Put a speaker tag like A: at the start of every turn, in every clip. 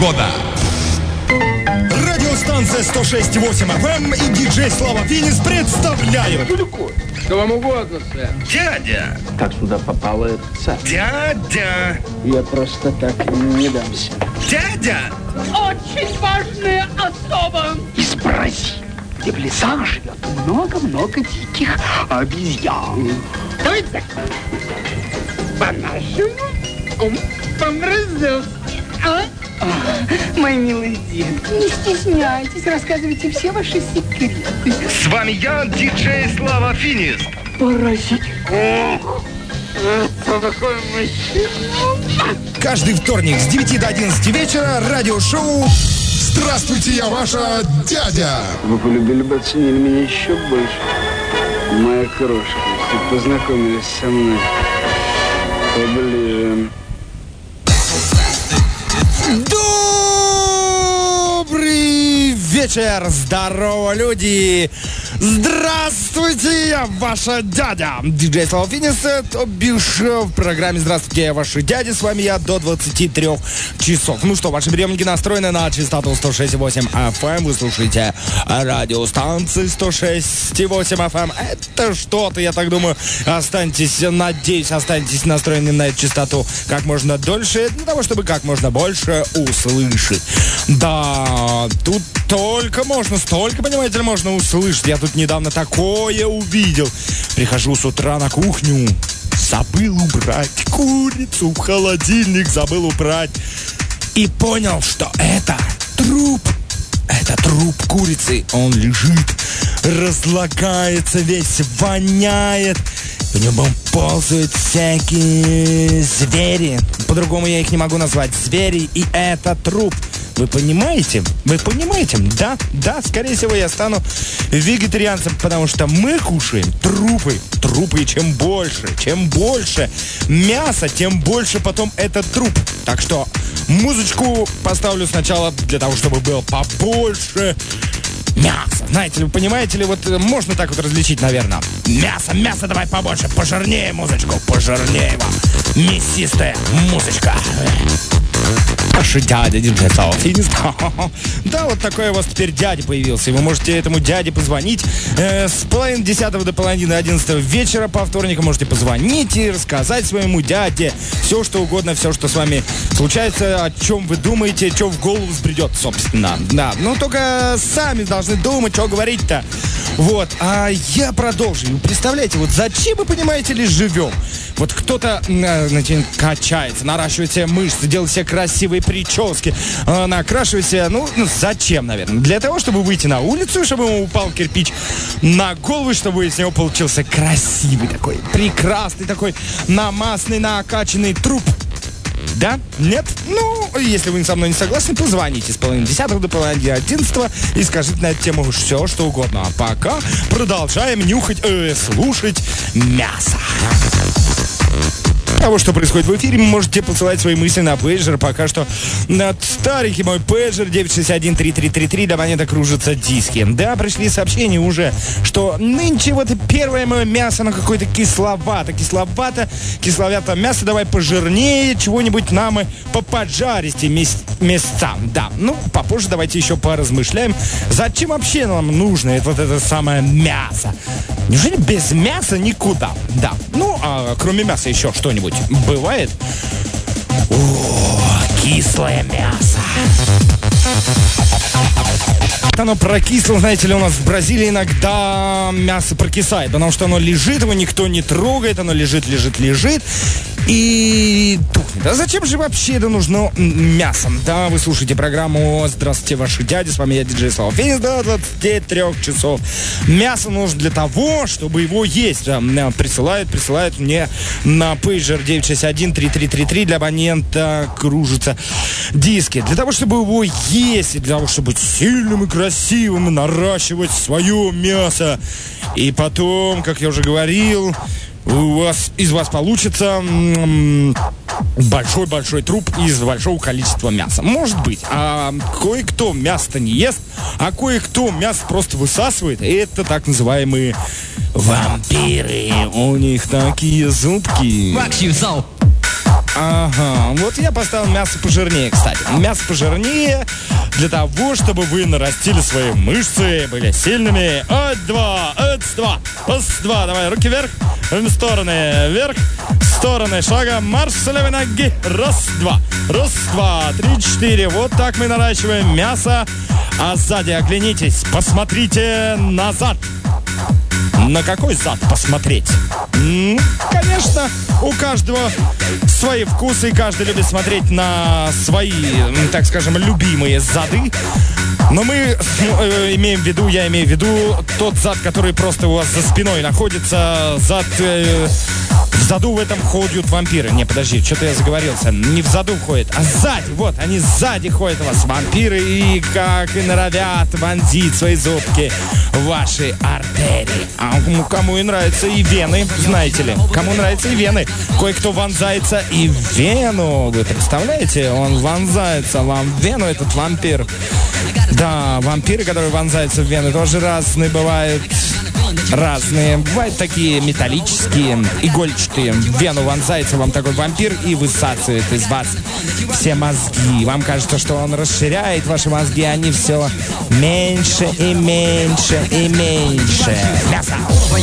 A: года.
B: Радиостанция 106.8 FM и диджей Слава Финис представляют.
C: Что вам угодно, сэр.
D: Дядя!
C: Как сюда попало это, сэр?
D: Дядя!
C: Я просто так не дамся.
D: Дядя!
E: Очень важная особа.
C: Из Бразилии, где в лесах живет много-много диких обезьян.
E: Давайте так. По-нашему, он помразился.
C: Мои милые детки, не стесняйтесь, рассказывайте все ваши секреты.
D: С вами я, диджей Слава Финис.
C: Поразить. Ох, это такой мужчина.
B: Каждый вторник с 9 до 11 вечера радиошоу
A: Здравствуйте, я ваша дядя.
C: Вы полюбили бы, оценили меня еще больше. Моя крошка, если познакомились со мной поближе.
B: Добрый вечер, здорово, люди! Здравствуйте, я ваша дядя! Диджей Слава Финис, то бишь в программе «Здравствуйте, я ваша дядя». С вами я до 23 часов. Ну что, ваши приемники настроены на частоту 106.8 FM. Вы слушаете радиостанции 106.8 FM. Это что-то, я так думаю, надеюсь, останетесь настроены на эту частоту как можно дольше, для того, чтобы как можно больше услышать. Да, тут столько, понимаете ли, можно услышать. Я тут недавно такое увидел. Прихожу с утра на кухню, забыл убрать курицу в холодильник, забыл убрать. И понял, что это труп. Это труп курицы. Он лежит, разлагается весь, воняет. В нем ползают всякие звери. По-другому я их не могу назвать. Звери, и это труп. Вы понимаете? Вы понимаете? Да, скорее всего, я стану вегетарианцем, потому что мы кушаем трупы. Трупы, и чем больше мяса, тем больше потом этот труп. Так что музычку поставлю сначала для того, чтобы было побольше мясо. Знаете ли, вы понимаете ли, вот можно так вот различить, наверное. Мясо, давай побольше, пожирнее музычку, пожирнее вам. Мясистая музычка. Ваши дядя, диджей Слава Финис. Да, вот такой у вас теперь дядя появился. Вы можете этому дяде позвонить с половины 10 до половины 11 вечера по вторникам. Можете позвонить и рассказать своему дяде все, что угодно, все, что с вами случается, о чем вы думаете, что в голову взбредет, собственно. Да, но только сами должны думать, что говорить-то. Вот, а я продолжу. Представляете, вот зачем, вы понимаете ли, живем? Вот кто-то, значит, качается, наращивает себе мышцы, делает себе красивые прически, накрашивает себе, зачем, наверное? Для того, чтобы выйти на улицу, чтобы ему упал кирпич на голову, чтобы из него получился красивый такой, прекрасный такой, намазанный, накачанный труп. Да? Нет? Ну, если вы со мной не согласны, позвоните с половины 10 до половины 11 и скажите на эту тему все, что угодно. А пока продолжаем слушать мясо. Того, что происходит в эфире, вы можете посылать свои мысли на пейджер. Пока что старенький мой пейджер 961-3333, до монеты кружатся диски. Да, пришли сообщения уже, что нынче вот первое мое мясо, оно какое-то кисловатое мясо, давай пожирнее, чего-нибудь нам и поподжарите местам. Да, попозже давайте еще поразмышляем, зачем вообще нам нужно это самое мясо. Неужели без мяса никуда? Да, а кроме мяса еще что-нибудь бывает? Кислое мясо. Оно прокисло, знаете ли, у нас в Бразилии иногда мясо прокисает, потому что оно лежит, его никто не трогает, оно лежит и тухнет. А зачем же вообще это нужно мясо? Да, вы слушаете программу «Здравствуйте, ваши дяди». С вами я, диджей Слава Финис, до 23 часов. Мясо нужно для того, чтобы его есть. Присылают мне на пейджер 961-3333, для абонента кружатся диски. Для того, чтобы его есть, для того, чтобы быть сильным и красивым, и наращивать свое мясо. И потом, как я уже говорил, из вас получится большой труп из большого количества мяса. Может быть. А кое-кто мясо-то не ест, а кое-кто мясо просто высасывает. И это так называемые вампиры. У них такие зубки. Ага, вот я поставил мясо пожирнее, кстати. Мясо пожирнее для того, чтобы вы нарастили свои мышцы, были сильными. Два, давай, руки вверх, в стороны, вверх, в стороны, шагом, марш с левой ноги. Раз, два, 3, 4. Вот так мы наращиваем мясо. А сзади оглянитесь, посмотрите назад. На какой зад посмотреть? Конечно, у каждого свои вкусы, и каждый любит смотреть на свои, так скажем, любимые зады. Но мы имеем в виду, я имею в виду тот зад, который просто у вас за спиной находится. Зад... В заду в этом ходят вампиры. Не, подожди, что-то я заговорился. Не в заду ходят, а сзади. Вот, они сзади ходят у вас, вампиры, и как и норовят вонзить свои зубки в ваши артерии. А кому и нравятся и вены, знаете ли. Кому нравятся и вены. Кое-кто вонзается и в вену. Вы представляете? Он вонзается вам в вену, этот вампир. Да, вампиры, которые вонзаются в вены, тоже разные бывают. Разные. Бывают такие металлические, игольчатые. В вену вонзается вам такой вампир и высасывает из вас все мозги. Вам кажется, что он расширяет ваши мозги, они все меньше и меньше и меньше. Мясо.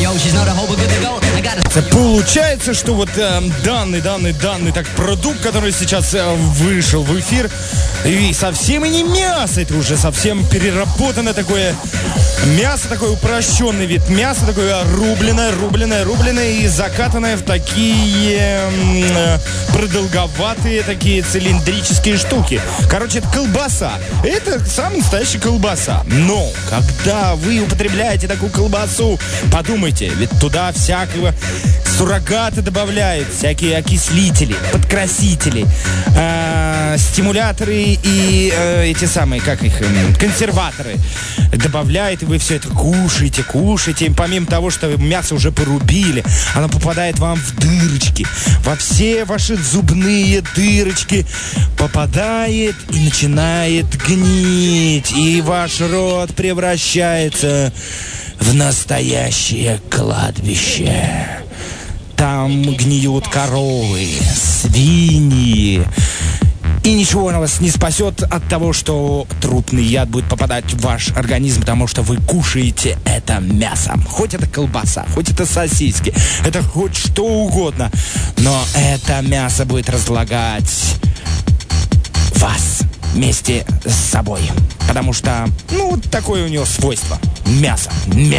B: Получается, что вот данный так продукт, который сейчас вышел в эфир, и совсем и не мясо, это уже совсем переработанное такое мясо, такой упрощенный вид мяса, такое рубленое и закатанное в такие продолговатые, такие цилиндрические штуки. Короче, это колбаса. Это самая настоящая колбаса. Но, когда вы употребляете такую колбасу, подумайте, ведь туда всякого суррогаты добавляют, всякие окислители, подкрасители, стимуляторы и эти самые, как их, консерваторы добавляют, и вы все это кушаете. И помимо того, что мясо уже порубили, оно попадает вам в дырочки, во все ваши зубные дырочки попадает и начинает гнить, и ваш рот превращается в настоящее кладбище. Там гниют коровы, свиньи. И ничего на вас не спасет от того, что трупный яд будет попадать в ваш организм, потому что вы кушаете это мясо. Хоть это колбаса, хоть это сосиски, это хоть что угодно. Но это мясо будет разлагать вас вместе с собой. Потому что, вот такое у него свойство. Мясо.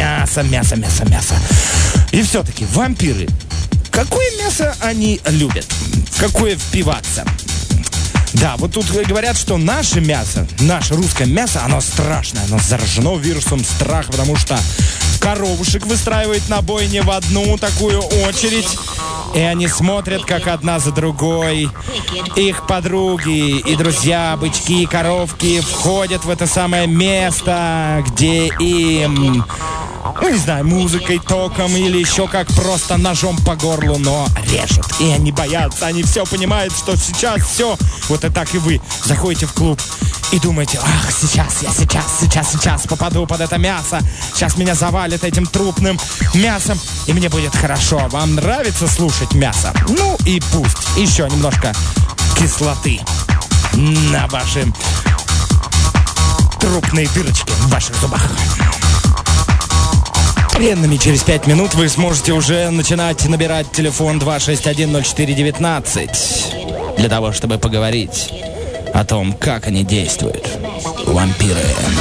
B: И все-таки вампиры. Какое мясо они любят? Какое впиваться? Да, вот тут говорят, что наше мясо, наше русское мясо, оно страшное, оно заражено вирусом страха, потому что коровушек выстраивают на бойне в одну такую очередь, и они смотрят, как одна за другой их подруги и друзья, бычки и коровки входят в это самое место, где им... не знаю, музыкой, током или еще как просто ножом по горлу, но режут. И они боятся, они все понимают, что сейчас все. Вот и так и вы заходите в клуб и думаете: ах, сейчас попаду под это мясо. Сейчас меня завалит этим трупным мясом, и мне будет хорошо. Вам нравится слушать мясо? Ну и пусть. Еще немножко кислоты на ваши трупные дырочки в ваших зубах. Хренами через 5 минут вы сможете уже начинать набирать телефон 261-04-19 для того, чтобы поговорить о том, как они действуют, вампиры.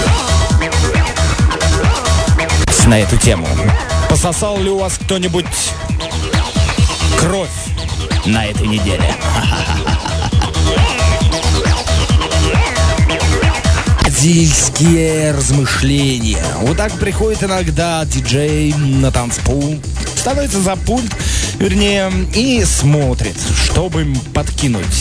B: На эту тему. Пососал ли у вас кто-нибудь кровь на этой неделе? Дельские размышления. Вот так приходит иногда диджей на танцпол, становится за пульт, вернее, и смотрит, чтобы подкинуть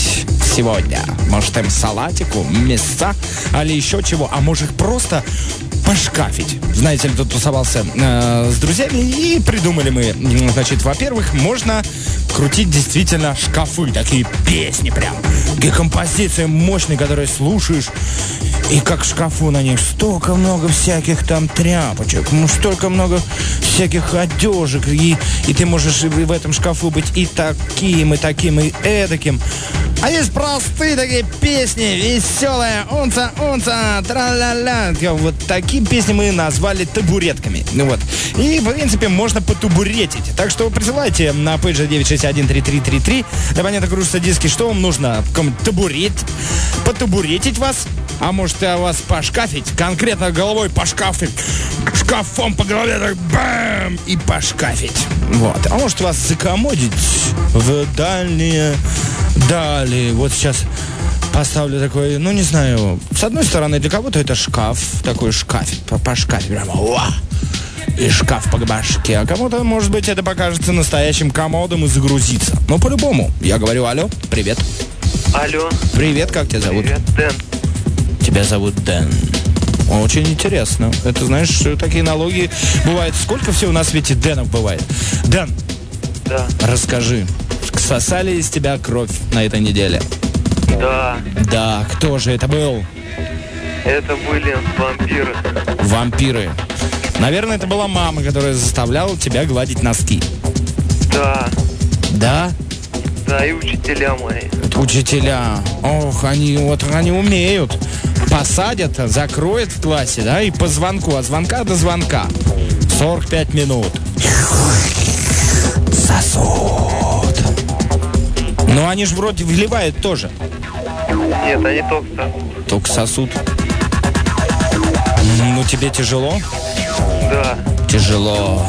B: сегодня? Может, им салатику, мяса, или еще чего? А может, их просто пошкафить? Знаете ли, тут тусовался с друзьями и придумали мы, значит, во-первых, можно крутить действительно шкафы, такие песни прям, такие композиции мощные, которые слушаешь, и как в шкафу на них столько много всяких там тряпочек, столько много всяких одежек, и ты можешь в этом шкафу быть и таким, и эдаким. А есть простые такие песни, веселые, унца, тра-ля-ля. Вот такие песни мы назвали табуретками. Ну вот. И, в принципе, можно потабуретить. Так что присылайте на пейджер 9613333. Для понятно, кружатся диски. Что вам нужно? Потабуретить вас? А может, вас пошкафить? Конкретно головой пошкафить. Шкафом по голове так бэм! И пошкафить. Вот. А может, вас закомодить в дальние дали. Вот сейчас поставлю такой, ну не знаю, с одной стороны для кого-то это шкаф, такой шкафик, по шкафе прямо, и шкаф по башке, а кому-то, может быть, это покажется настоящим комодом и загрузиться. Но по-любому, я говорю, алло, привет.
F: Алло.
B: Привет, как тебя зовут?
F: Привет, Дэн.
B: Тебя зовут Дэн. Очень интересно. Это, знаешь, такие налоги бывают. Сколько всего на свете Дэнов бывает? Дэн,
F: да.
B: Расскажи, сосали из тебя кровь на этой неделе?
F: Да.
B: Да, кто же это был?
F: Это были вампиры.
B: Вампиры. Наверное, это была мама, которая заставляла тебя гладить носки.
F: Да.
B: Да?
F: Да, и учителя мои.
B: Учителя. Ох, они умеют. Посадят, закроют в классе, да, и по звонку, от звонка до звонка. 45 минут. Сосуд. Но они же вроде вливают тоже.
F: Нет, они только сосуд.
B: Только сосуд. Ну, тебе тяжело?
F: Да.
B: Тяжело.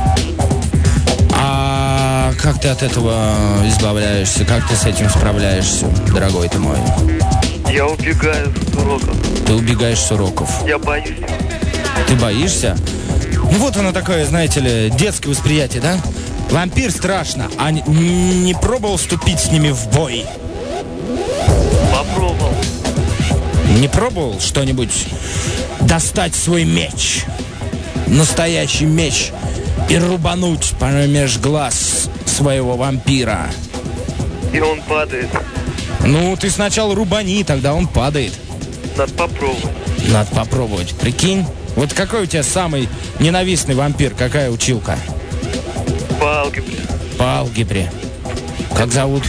B: А как ты от этого избавляешься? Как ты с этим справляешься, дорогой ты мой?
F: Я убегаю с уроков.
B: Ты убегаешь с уроков?
F: Я боюсь.
B: Ты боишься? Ну вот оно такое, знаете ли, детское восприятие, да? Вампир страшно, а не пробовал вступить с ними в бой?
F: Попробовал.
B: Не пробовал что-нибудь достать свой меч? Настоящий меч и рубануть помеж глаз своего вампира?
F: И он падает.
B: Ну, ты сначала рубани, тогда он падает.
F: Надо попробовать.
B: Надо попробовать, прикинь. Вот какой у тебя самый ненавистный вампир? Какая училка?
F: По алгебре.
B: По алгебре. Как зовут?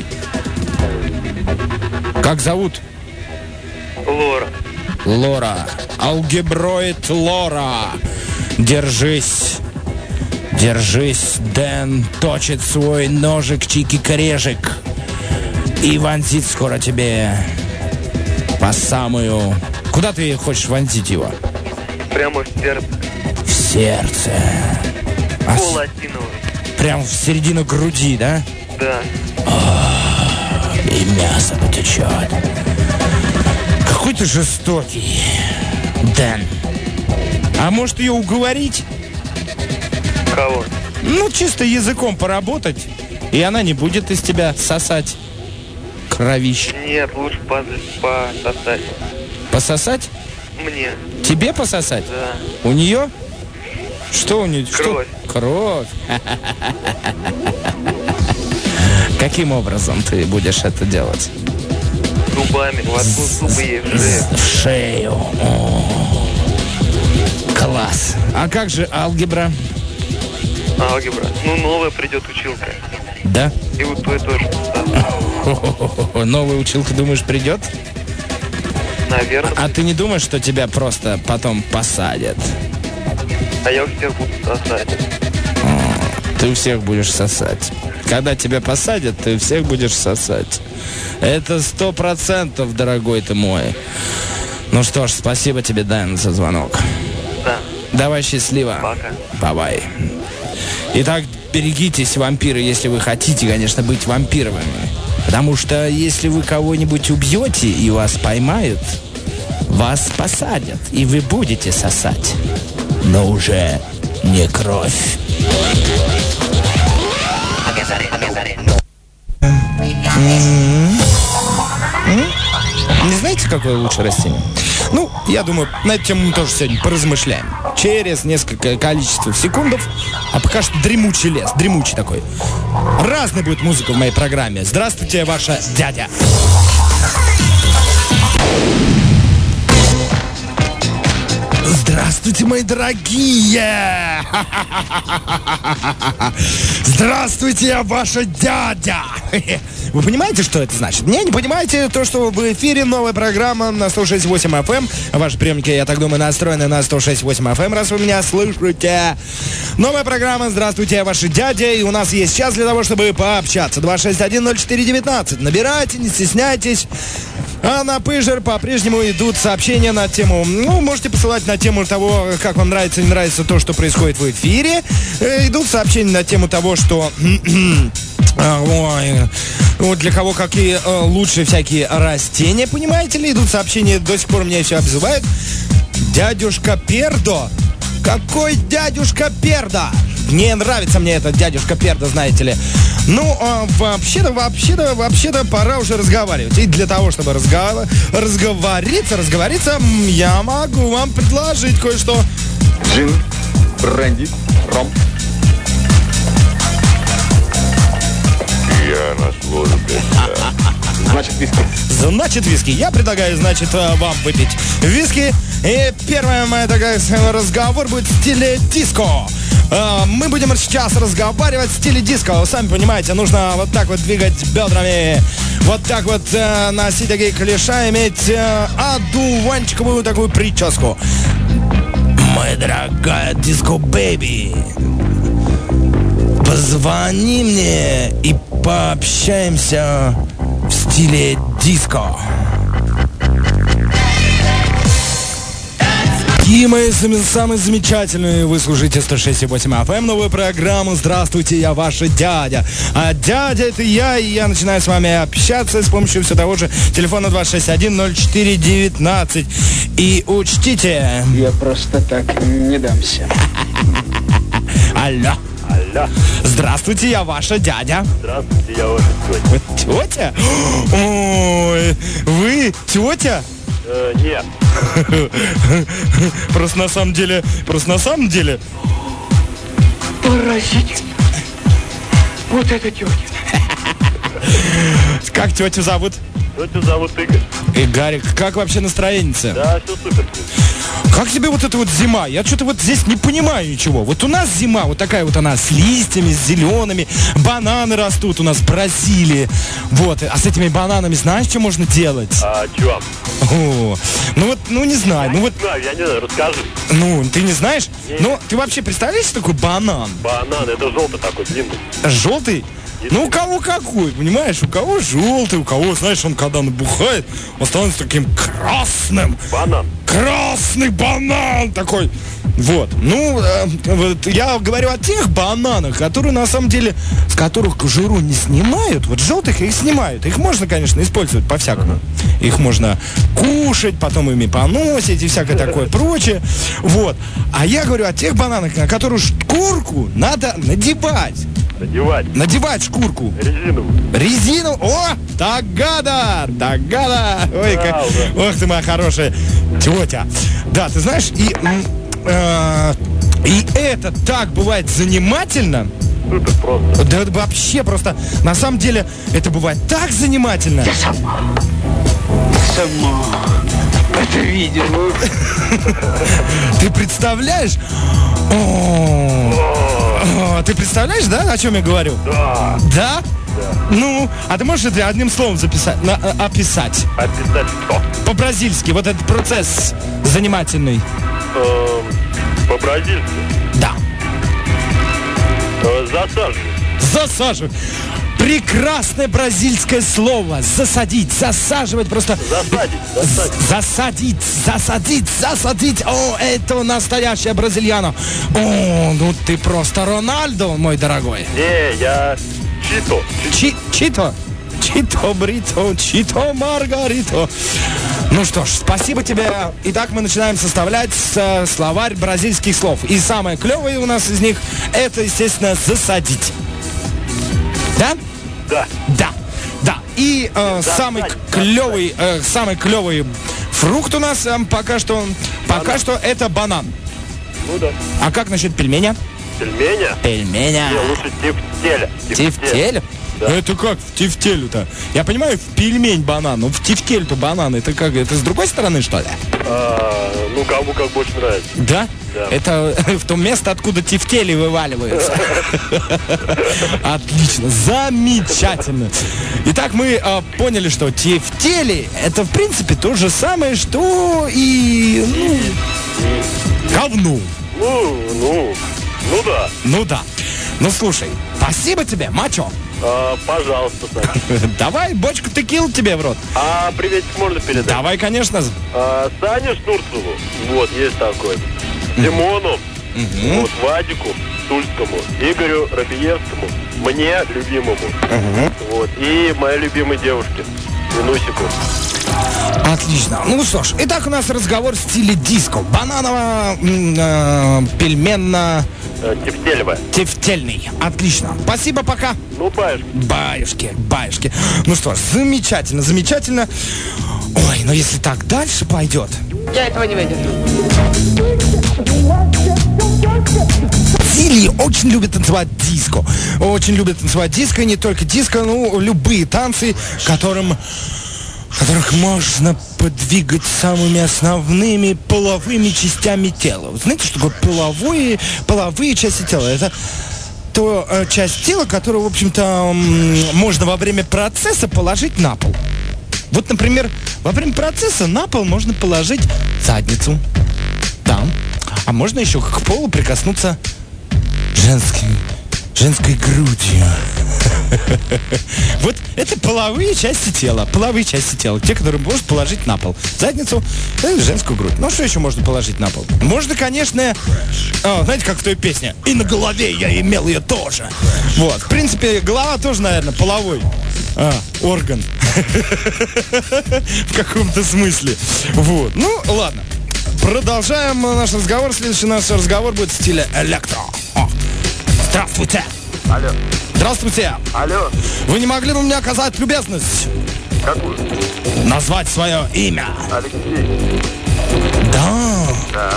B: Как зовут?
F: Лора.
B: Лора. Алгеброид Лора. Держись. Держись, Дэн точит свой ножик чики-корежик и вонзит скоро тебе по самую... Куда ты хочешь вонзить его?
F: Прямо в сердце.
B: В сердце.
F: Полосиновый.
B: Прям в середину груди, да?
F: Да.
B: И мясо потечет. Какой ты жестокий, Дэн. А может ее уговорить?
F: Кого?
B: Ну, чисто языком поработать, и она не будет из тебя сосать кровищ.
F: Нет, лучше пососать.
B: Пососать?
F: Мне.
B: Тебе пососать?
F: Да.
B: У нее? Что у нее?
F: Кровь.
B: Что? Кровь. Каким образом ты будешь это делать?
F: Зубами. Воткнул зубы ей в шею.
B: В шею. О, класс. А как же алгебра?
F: Алгебра. Ну, новая придет училка.
B: Да?
F: И вот твой тоже.
B: Новая училка, думаешь, придет?
F: Наверное.
B: А ты не думаешь, что тебя просто потом посадят?
F: А я у всех буду сосать.
B: Ты у всех будешь сосать. Когда тебя посадят, ты всех будешь сосать. Это 100%, дорогой ты мой. Ну что ж, спасибо тебе, Дэн, за звонок.
F: Да.
B: Давай, счастливо.
F: Пока.
B: Бай-бай. Итак, берегитесь, вампиры, если вы хотите, конечно, быть вампировыми. Потому что если вы кого-нибудь убьете и вас поймают, вас посадят, и вы будете сосать. Но уже не кровь. Знаете, какое лучшее растение? Ну, я думаю, на эту тему мы тоже сегодня поразмышляем. Через несколько количества секундов. А пока что дремучий лес, дремучий такой. Разная будет музыка в моей программе. Здравствуйте, ваша дядя. Здравствуйте, мои дорогие! Здравствуйте, я ваша дядя! Вы понимаете, что это значит? Не понимаете то, что в эфире новая программа на 106.8 FM. Ваши приемники, я так думаю, настроены на 106.8 FM, раз вы меня слышите. Новая программа «Здравствуйте, я ваша дядя». И у нас есть час для того, чтобы пообщаться. 261-04-19. Набирайте, не стесняйтесь. А на пыжер по-прежнему идут сообщения на тему... Ну, можете посылать на тему того, как вам нравится, не нравится то, что происходит в эфире. Идут сообщения на тему того, что... Ой, вот для кого какие лучшие всякие растения, понимаете ли? Идут сообщения, до сих пор меня все обзывают. Дядюшка Пердо. Какой дядюшка Пердо? Не нравится мне этот дядюшка Пердо, знаете ли. Ну, вообще-то пора уже разговаривать. И для того, чтобы разговориться, я могу вам предложить кое-что.
G: Джин, бренди, ром.
F: Я на службе.
G: Значит, виски.
B: Значит, виски. Я предлагаю, вам выпить виски. И первый мой разговор будет в стиле диско. Мы будем сейчас разговаривать в стиле диско. Вы сами понимаете, нужно вот так вот двигать бедрами. Вот так вот носить такие клиша, иметь одуванчиковую такую прическу. Моя дорогая диско-бэйби, позвони мне и пообщаемся в стиле диско. И мои самые замечательные, вы слушаете 106.8 FM, новую программу «Здравствуйте, я ваша дядя». А дядя это я, и я начинаю с вами общаться с помощью все того же телефона 261-04-19. И учтите...
C: Я просто так не дамся.
B: Алло.
F: Алло.
B: Здравствуйте, я ваша дядя.
F: Здравствуйте, я ваша тетя.
B: Тетя? Ой, вы тетя?
F: Нет.
B: Просто на самом деле.
E: Поразительно. Вот это тетя.
B: Как тетю зовут?
F: Тетю зовут Игорь.
B: Игорь, как вообще настроение-то?
F: Да, все супер.
B: Как тебе вот эта вот зима? Я что-то вот здесь не понимаю ничего. Вот у нас зима, вот такая вот она, с листьями, с зелеными. Бананы растут у нас в Бразилии. Вот, а с этими бананами знаешь, что можно делать?
F: А чё?
B: О, не знаю.
F: Не знаю, я не знаю, расскажи.
B: Ну, ты не знаешь?
F: Нет.
B: Ну, ты вообще представляешь, что такое банан?
F: Банан, это желтый такой, длинный.
B: Желтый? Ну, у кого какой, понимаешь? У кого желтый, у кого, знаешь, он когда набухает, он становится таким красным.
F: Банан.
B: Красный банан такой. Вот. Ну, вот я говорю о тех бананах, которые на самом деле, с которых кожуру не снимают. Вот желтых их снимают. Их можно, конечно, использовать по-всякому. Их можно кушать, потом ими поносить и всякое такое прочее. Вот. А я говорю о тех бананах, на которую шкурку надо надевать. Надевать шкурку. Резину. О, Тагада. Ой, как... Ох ты, моя хорошая тетя. Да, ты знаешь, и это так бывает занимательно.
F: Супер просто.
B: Да это вообще просто, на самом деле, это бывает так занимательно.
C: Я сама это видел.
B: Ты представляешь? Ты представляешь, да, о чем я говорю?
F: Да.
B: Да? Ну, а ты можешь это одним словом описать?
F: Описать что?
B: По-бразильски, вот этот процесс занимательный.
F: По-бразильски?
B: Да. Засаживать. Прекрасное бразильское слово. Засадить, засаживать просто. Засадить. О, это настоящая бразильяна. О, ну ты просто Рональдо, мой дорогой.
F: Не, я Чито.
B: Чито Брито, Чито Маргарито. Ну что ж, спасибо тебе. Итак, мы начинаем составлять словарь бразильских слов. И самое клевое у нас из них, это, естественно, засадить. Да?
F: Да.
B: Да. и самый клевый фрукт у нас пока что это банан.
F: Ну да.
B: А как насчет пельменя?
F: Пельменя? Не, лучше тефтеля.
B: Тефтель? Да. Это как в тефтелю-то? Я понимаю, в пельмень банан, но в тефтель-то банан, это как? Это с другой стороны, что ли?
F: Ну, кому как больше нравится.
B: Да?
F: Да.
B: Это в то место, откуда тефтели вываливаются. Отлично, замечательно. Итак, мы поняли, что тефтели это, в принципе, то же самое, что и говно.
F: Да.
B: Ну да. Ну слушай, спасибо тебе, мачо.
F: Пожалуйста, Саня.
B: Давай бочку текил тебе в рот.
F: Приветик можно передать?
B: Давай, конечно.
F: Сане Штурцеву, вот, есть такой. Димону, вот, Вадику Тульскому, Игорю Рафиевскому, мне, любимому, вот, и моей любимой девушке, Минусику.
B: Отлично. Ну что ж, итак, у нас разговор в стиле диско. Бананово-пельменно... Тефтельный. Отлично. Спасибо, пока.
F: Ну,
B: баюшки. Ну что ж, замечательно. Ой, но если так дальше пойдет...
E: Я этого не выдержу.
B: Бразилии очень любят танцевать диско. И не только диско, но любые танцы, которых можно подвигать самыми основными половыми частями тела. Знаете, что такое половые части тела? Это то часть тела, которую, в общем-то, можно во время процесса положить на пол. Вот, например, во время процесса на пол можно положить задницу. Да. А можно еще к полу прикоснуться женской грудью. Вот это половые части тела. Те, которые можно положить на пол. Задницу и женскую грудь. Ну, что еще можно положить на пол? Можно, конечно, знаете, как в той песне. И на голове я имел ее тоже. Вот, в принципе, голова тоже, наверное, половой орган. В каком-то смысле. Вот, ну, ладно. Продолжаем наш разговор. Следующий наш разговор будет в стиле электро. Здравствуйте.
F: Алло.
B: Здравствуйте.
F: Алло.
B: Вы не могли бы мне оказать любезность?
F: Какую?
B: Назвать свое имя.
F: Алексей.
B: Да.
F: Да.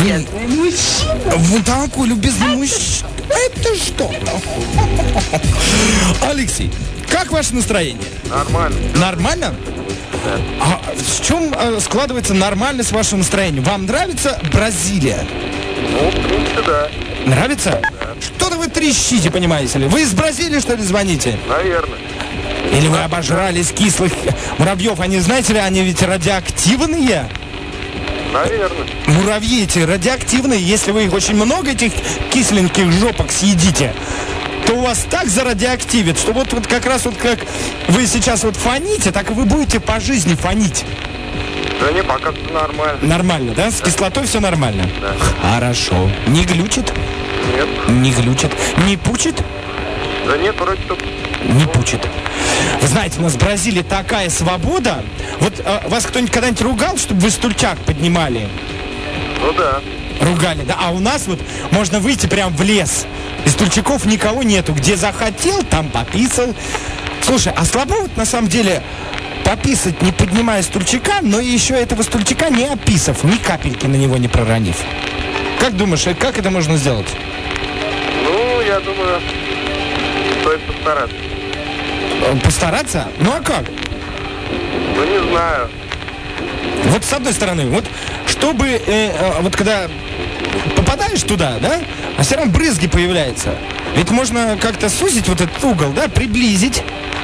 B: Вы такой любезный мужчина. Это что? Алексей, как ваше настроение?
F: Нормально.
B: Нормально?
F: Да.
B: А в чем складывается нормальность вашего настроения? Вам нравится Бразилия?
F: Ну, в принципе, да.
B: Нравится? Да. Что-то вы трещите, понимаете ли? Вы из Бразилии, что ли, звоните?
F: Наверное.
B: Или вы обожрались кислых муравьев? Они, знаете ли, они ведь радиоактивные?
F: Наверное.
B: Муравьи эти радиоактивные. Если вы их очень много, этих кисленьких жопок съедите, то у вас так зарадиоактивит, что вот как раз вот как вы сейчас вот фоните, так и вы будете по жизни фонить.
F: Да не, пока все нормально.
B: Нормально, да? С кислотой все нормально?
F: Да.
B: Хорошо. Не глючит?
F: Нет.
B: Не глючит. Не пучит?
F: Да нет, вроде только...
B: Не пучит. Вы знаете, у нас в Бразилии такая свобода. Вот вас кто-нибудь когда-нибудь ругал, чтобы вы стульчак поднимали?
F: Ну да.
B: Ругали, да? А у нас вот можно выйти прям в лес. И стульчаков никого нету. Где захотел, там пописал. Слушай, а слабо вот на самом деле пописать, не поднимая стульчака, но еще этого стульчака не описав, ни капельки на него не проронив. Как думаешь, как это можно сделать?
F: Ну, я думаю, стоит постараться.
B: Постараться? Ну а как?
F: Ну, не знаю.
B: Вот с одной стороны, вот чтобы, вот когда попадаешь туда, да, а все равно брызги появляются. Ведь можно как-то сузить вот этот угол, да, приблизить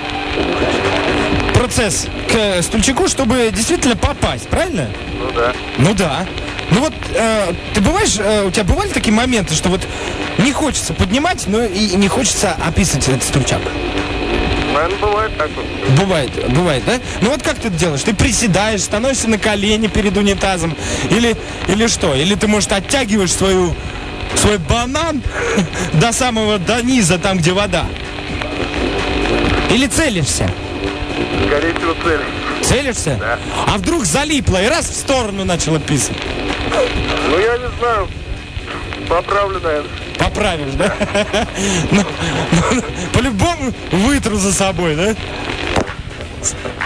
B: процесс к стульчику, чтобы действительно попасть, правильно?
F: Ну да.
B: Ну да. Ну вот, ты бываешь, у тебя бывали такие моменты, что вот не хочется поднимать, но и не хочется описывать этот стульчак?
F: Наверное, бывает так вот.
B: Бывает, да? Ну вот как ты это делаешь? Ты приседаешь, становишься на колени перед унитазом? Или что? Или ты, может, оттягиваешь свой банан до низа, там, где вода? Или целишься?
F: Скорее всего, цель.
B: Целишься?
F: Да.
B: А вдруг залипло и раз в сторону начало писать?
F: Ну, я не знаю. Поправлю, наверное.
B: Поправишь, да? Ну, по-любому вытру за собой, да?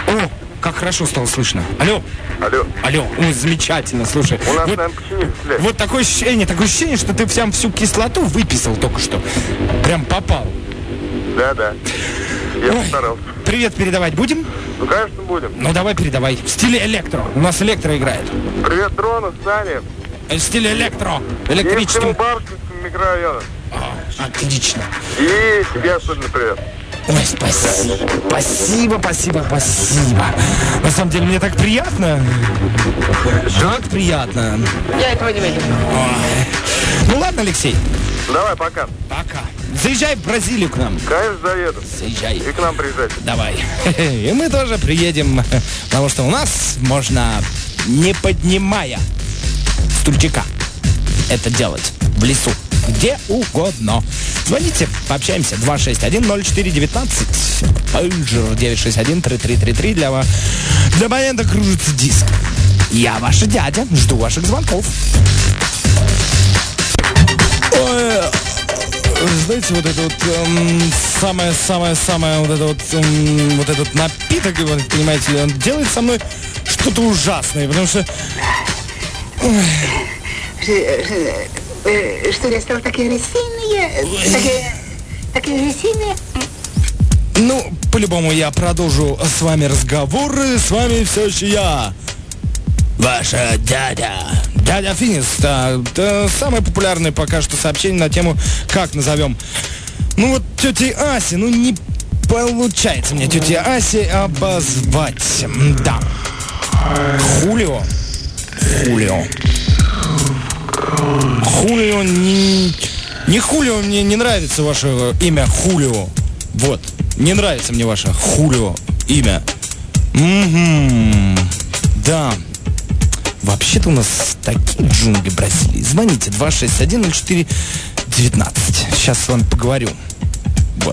B: О, как хорошо стало слышно. Алло. Алло. Ой, замечательно, слушай.
F: У нас,
B: вот,
F: наверное, починили связь.
B: вот такое ощущение, что ты прям всю кислоту выписал только что. Прям попал.
F: Да. Я постарался.
B: Привет передавать будем?
F: Ну, конечно, будем.
B: Ну, давай передавай. В стиле электро. У нас электро играет.
F: Привет, Дрону, Сане.
B: В стиле электро.
F: И всему
B: Электричеством.
F: Бабушкинскому микрорайону.
B: Отлично.
F: И тебе особенно привет.
B: Ой, спасибо. На самом деле, мне так приятно. Так приятно.
E: Я этого не видел.
B: Ну ладно, Алексей.
F: Давай, пока.
B: Пока. Заезжай в Бразилию к нам.
F: Конечно, заеду.
B: Заезжай.
F: И к нам приезжайте.
B: Давай. И мы тоже приедем, потому что у нас можно, не поднимая стульчика, это делать в лесу, где угодно. Звоните, пообщаемся. 261-04-19. Пейджер 961-3333. Для момента кружится диск. Я ваш дядя. Жду ваших звонков. Ой, знаете, вот это вот самое вот этот напиток, вы понимаете ли, он делает со мной что-то ужасное, потому что...
H: Что я стал такие рассеянные, такие рассеянные.
B: Ну, по-любому я продолжу с вами разговоры. С вами все еще я, ваша дядя. Дядя Финис. Это самое популярное пока что сообщение на тему, как назовем. Ну вот тети Аси, ну не получается мне тети Аси обозвать. Да. Хулио. Хулио не Хулио, мне не нравится ваше имя Хулио. Вот, не нравится мне ваше Хулио имя. Да. Вообще-то у нас такие джунгли Бразилии. Звоните 261-04-19. Сейчас с вами поговорю. Вот.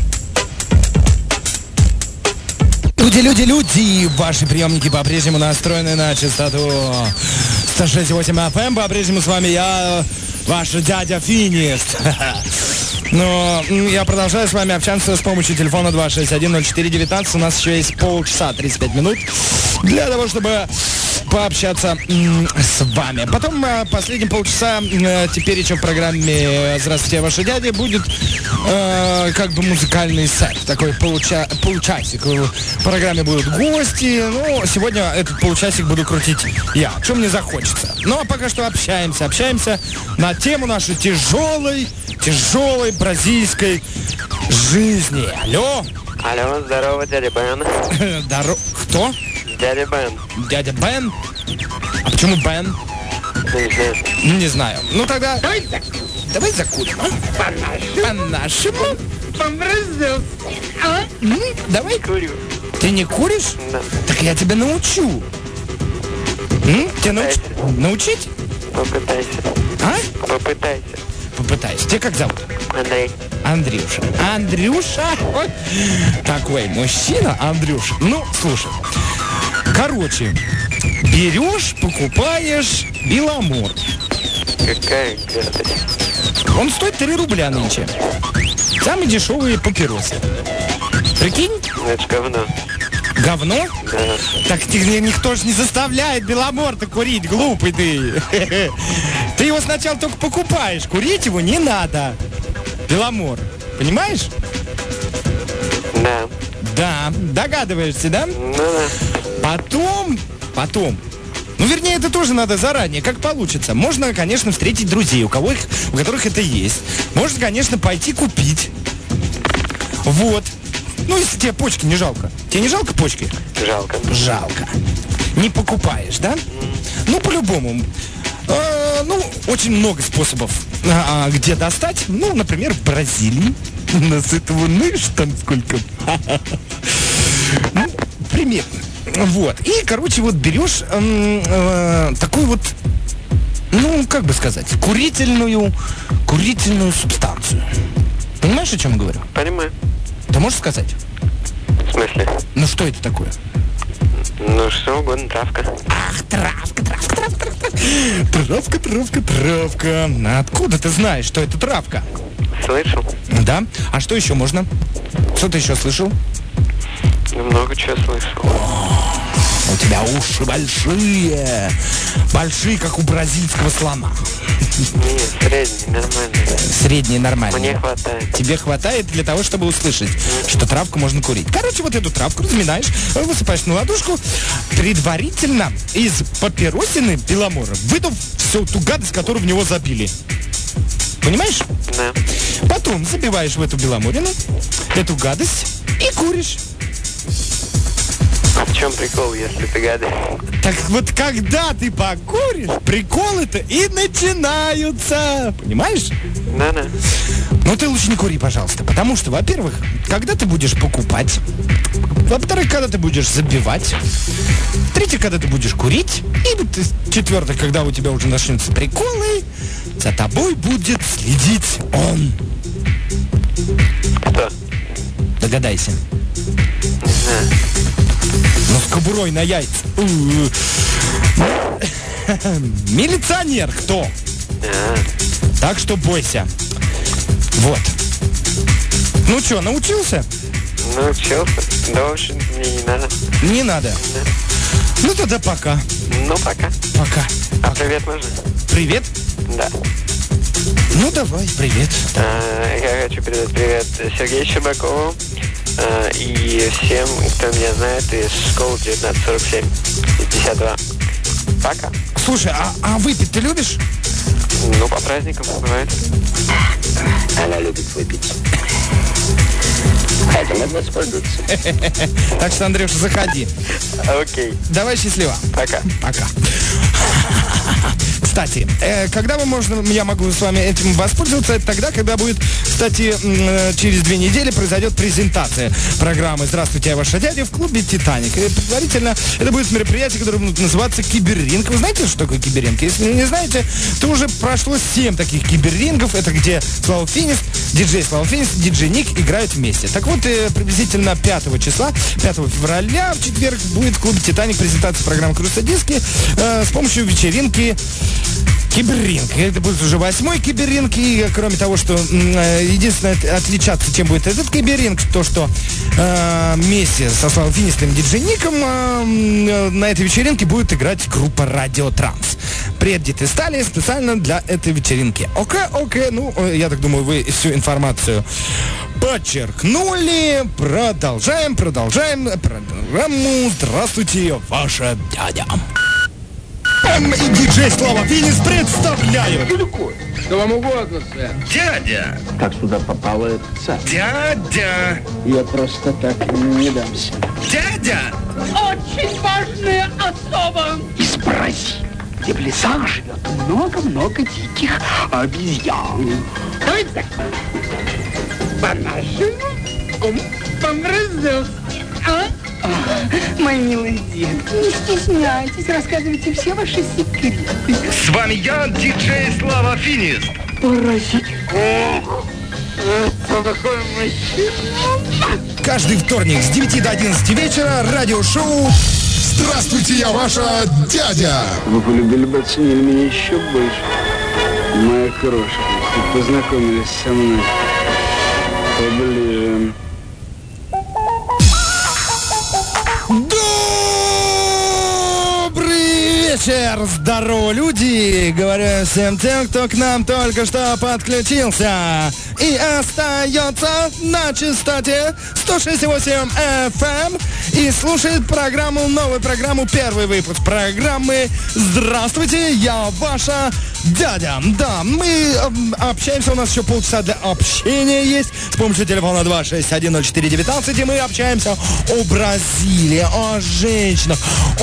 B: Люди, ваши приемники по-прежнему настроены на частоту 106.8 FM. По-прежнему с вами я, ваш дядя Финис. Но я продолжаю с вами общаться с помощью телефона 261-04-19. У нас еще есть полчаса, 35 минут для того, чтобы пообщаться с вами. Потом последние полчаса теперь еще в программе «Здравствуйте, ваши дяди» будет как бы музыкальный сет. Такой полчасик. В программе будут гости. Ну, сегодня этот полчасик буду крутить я. Что мне захочется. Ну, а пока что общаемся на тему нашей тяжелой бразильской жизни. Алло.
F: Алло, здорово, дядя Бен.
B: Кто?
F: Дядя Бен.
B: Дядя Бен? А почему Бен? Не знаю. Ну тогда... Давай закурим, а? По-нашему. Давай.
F: Курю.
B: Ты не куришь?
F: Да.
B: Так я тебя научу. Тебя научить?
F: Попытайся.
B: А? Попытайся. Тебя как зовут?
F: Андрей.
B: Андрюша? Ой. Такой мужчина, Андрюша. Ну, слушай. Короче, берешь, покупаешь Беломор.
F: Какая гадость.
B: Он стоит 3 рубля нынче. Самые дешевые папиросы. Прикинь?
F: Это ж говно.
B: Говно?
F: Да.
B: Так никто же не заставляет Беломор-то курить, глупый ты. Ты его сначала только покупаешь, курить его не надо. Беломор, понимаешь?
F: Да.
B: Да, догадываешься, да?
F: Ну да.
B: Потом. Ну, вернее, это тоже надо заранее, как получится. Можно, конечно, встретить друзей, у которых это есть. Можно, конечно, пойти купить. Вот. Ну, если тебе почки не жалко. Тебе не жалко почки? Жалко. Не покупаешь, да? Ну, по-любому. Очень много способов, где достать. Ну, например, в Бразилии. У нас этого там сколько. Примерно. Вот. И, короче, вот берешь такую вот, ну, как бы сказать, курительную субстанцию. Понимаешь, о чем я говорю?
F: Понимаю.
B: Ты можешь сказать?
F: В смысле?
B: Ну, что это такое?
F: Ну, что угодно, травка.
B: Ах, травка. Травка. Откуда ты знаешь, что это травка?
F: Слышал?
B: Да. А что еще можно? Что ты еще слышал?
F: Много чего слышал.
B: У тебя уши большие. Большие, как у бразильского слона.
F: Нет, средний, нормально.
B: Средний нормально.
F: Мне хватает.
B: Тебе хватает для того, чтобы услышать, что травку можно курить. Короче, вот эту травку разминаешь, высыпаешь на ладошку, предварительно из папиросины Беломора выдав всю ту гадость, которую в него забили. Понимаешь?
F: Да.
B: Потом забиваешь в эту беломорину эту гадость и куришь.
F: А в чем прикол, если ты гадаешь?
B: Так вот когда ты покуришь, приколы-то и начинаются. Понимаешь?
F: Да.
B: Но ты лучше не кури, пожалуйста. Потому что, во-первых, когда ты будешь покупать, во-вторых, когда ты будешь забивать, в-третьих, когда ты будешь курить, и в-четвертых, когда у тебя уже начнутся приколы, за тобой будет следить он.
F: Кто?
B: Догадайся.
F: Не знаю.
B: Ну, с кобурой на яйца. Милиционер кто? Так что бойся. Вот. Ну что, научился?
F: Научился. Да, в общем, мне не надо.
B: Не надо.
F: Да.
B: Ну тогда пока.
F: Ну, пока.
B: Пока.
F: А привет можно?
B: Привет?
F: Да.
B: Ну давай, привет.
F: Я хочу передать привет Сергею Щербакову и всем, кто меня знает из школы 1947 52. Пока.
B: Слушай, а выпить ты любишь?
F: Ну, по праздникам бывает.
C: Она любит выпить. Этим можно воспользоваться.
B: Так что, Андрюша, заходи.
F: Окей.
B: Давай, счастливо.
F: Пока.
B: Пока. Кстати, когда я могу с вами этим воспользоваться, это тогда, когда будет, кстати, через 2 недели произойдет презентация программы «Здравствуйте, я ваша дядя» в клубе «Титаник». И предварительно это будет мероприятие, которое будет называться «Киберринг». Вы знаете, что такое киберринг? Если не знаете, то уже прошло 7 таких киберрингов. Это где Слава Финист, диджей Слава Финист, диджей Ник играют вместе. Так вот, приблизительно 5 числа, 5 февраля, в четверг, будет в клубе «Титаник» презентация программы «Крусодиски» с помощью вечеринки Киберринг. Это будет уже 8-й киберринг. И кроме того, что единственное отличаться, чем будет этот киберринг, то, что вместе со Славой Финистом и диджей Ником на этой вечеринке будет играть группа Радио Транс. Преддиты стали специально для этой вечеринки. Окей, ну, я так думаю, вы всю информацию подчеркнули. Продолжаем программу «Здравствуйте, ваша дядя». И диджей Слава Финист представляют.
C: Что вам угодно, сэр.
D: Дядя!
C: Как сюда попало этот царь?
D: Дядя!
C: Я просто так не дамся.
D: Дядя!
H: Очень важная особа.
E: Из Бразилии, где в лесах живет много-много диких обезьян.
H: Давайте так. По-нашему, помразился. Мои милые детки, не стесняйтесь, рассказывайте все ваши секреты.
D: С вами я, диджей Слава Финист.
H: Поразительно. Это такой мужчина.
B: Каждый вторник с 9 до 11 вечера радиошоу
A: Здравствуйте, я ваша дядя.
C: Вы полюбили бы, оценили меня еще больше. Моя крошка, если познакомились со мной поближе.
B: Добрый вечер, здорово, люди! Говорю всем тем, кто к нам только что подключился. И остается на частоте 106.8 FM и слушает новую программу, первый выпуск программы «Здравствуйте, я ваша дядя». Да, мы общаемся, у нас еще полчаса для общения есть с помощью телефона 2610419, и мы общаемся о Бразилии, о женщинах,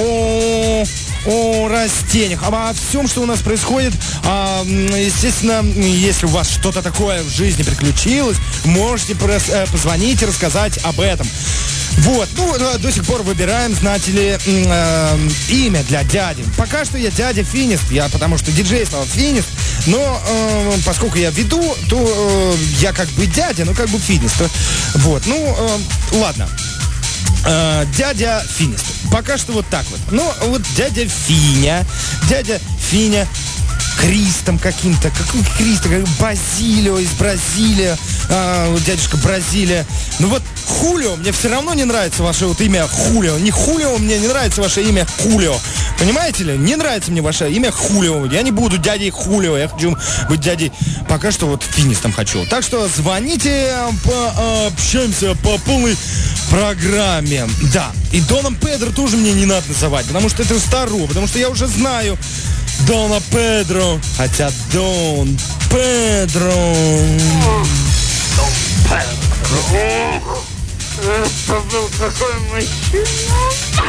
B: о растениях, обо всем, что у нас происходит. Естественно, если у вас что-то такое в жизни приключилось, можете позвонить и рассказать об этом. Вот, до сих пор выбираем, знаете ли, имя для дяди. Пока что я дядя Финист, потому что диджей стал Финист, но поскольку я веду, то я как бы дядя, но как бы Финист. Вот, ладно. Дядя Финист. Пока что вот так вот. Ну, вот дядя Финя. Кристом каким-то. Какой Кристо? Базилио из Бразилии. Дядюшка Бразилия. Ну вот Хулио, мне все равно не нравится ваше вот имя Хулио. Не Хулио, мне не нравится ваше имя Хулио. Понимаете ли? Не нравится мне ваше имя Хулио. Я не буду дядей Хулио. Я хочу быть дядей. Пока что вот финистом хочу. Так что звоните, пообщаемся по полной программе. Да. И Доном Педро тоже мне не надо называть, потому что это старо. Потому что я уже знаю Дона Педро. Хотя Дон Педро.
C: Это был такой мужчина.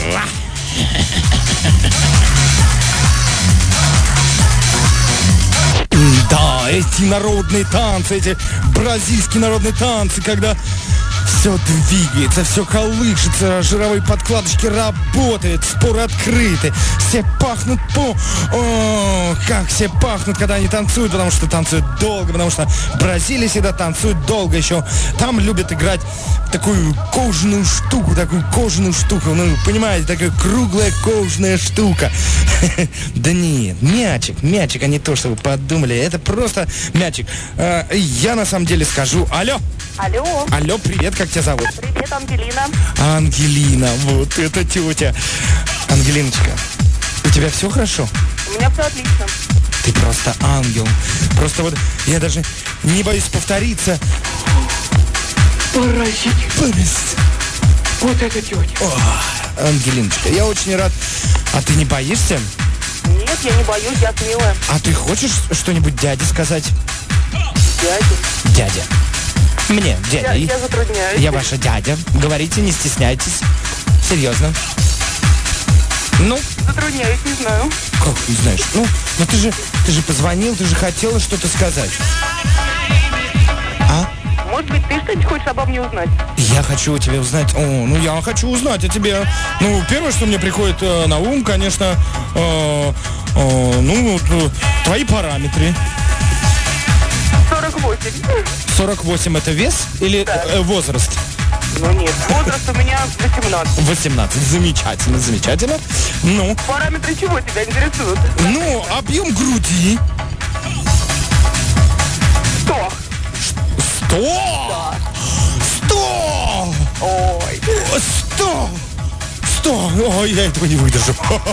B: Да, эти народные танцы, эти бразильские народные танцы, когда все двигается, все колышется, жировые подкладочки работают, споры открыты, все пахнут как все пахнут, когда они танцуют, потому что танцуют долго, потому что Бразилия всегда танцует долго еще. Там любят играть такую кожаную штуку, ну, понимаете, такая круглая кожаная штука. Да нет, мячик, а не то, что вы подумали, это просто мячик. Я на самом деле скажу, алло, привет, как тебя зовут?
I: Привет, Ангелина.
B: Ангелина, вот это тетя. Ангелиночка, у тебя все хорошо?
I: У меня все отлично.
B: Ты просто ангел. Просто вот я даже не боюсь повториться.
C: Паразит. Вот это тетя.
B: Ангелиночка, я очень рад. А ты не боишься?
I: Нет, я не боюсь, я смелая.
B: А ты хочешь что-нибудь дяде сказать? Дядя. Мне, дядя.
I: Я затрудняюсь.
B: Я ваша дядя. Говорите, не стесняйтесь. Серьезно. Ну?
I: Затрудняюсь, не знаю.
B: Как не знаешь? Ну ты же позвонил, ты же хотела что-то сказать. А?
I: Может быть, ты что-нибудь хочешь обо мне узнать?
B: Я хочу у тебя узнать. Я хочу узнать о тебе. Ну, первое, что мне приходит на ум, конечно, твои параметры.
I: 48.
B: 48 это вес или возраст?
I: Ну нет, возраст у меня 18.
B: 18, замечательно. Ну?
I: Параметры чего тебя интересуют?
B: Ну, объем груди.
I: 100.
B: 100? 100!
I: Ой.
B: 100! Ой, я этого не выдержу.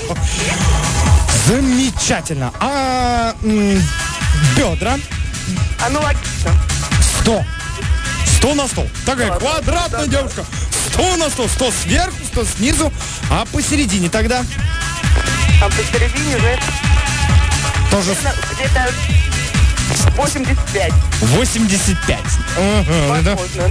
B: Замечательно. А бедра?
I: Ну логично.
B: 100. 100 на 100. Такая квадратная девушка. 100 на 100. 100 сверху, 100 снизу. А посередине тогда?
I: А посередине, знаешь,
B: тоже
I: где-то 85.
B: 85.
I: Возможно,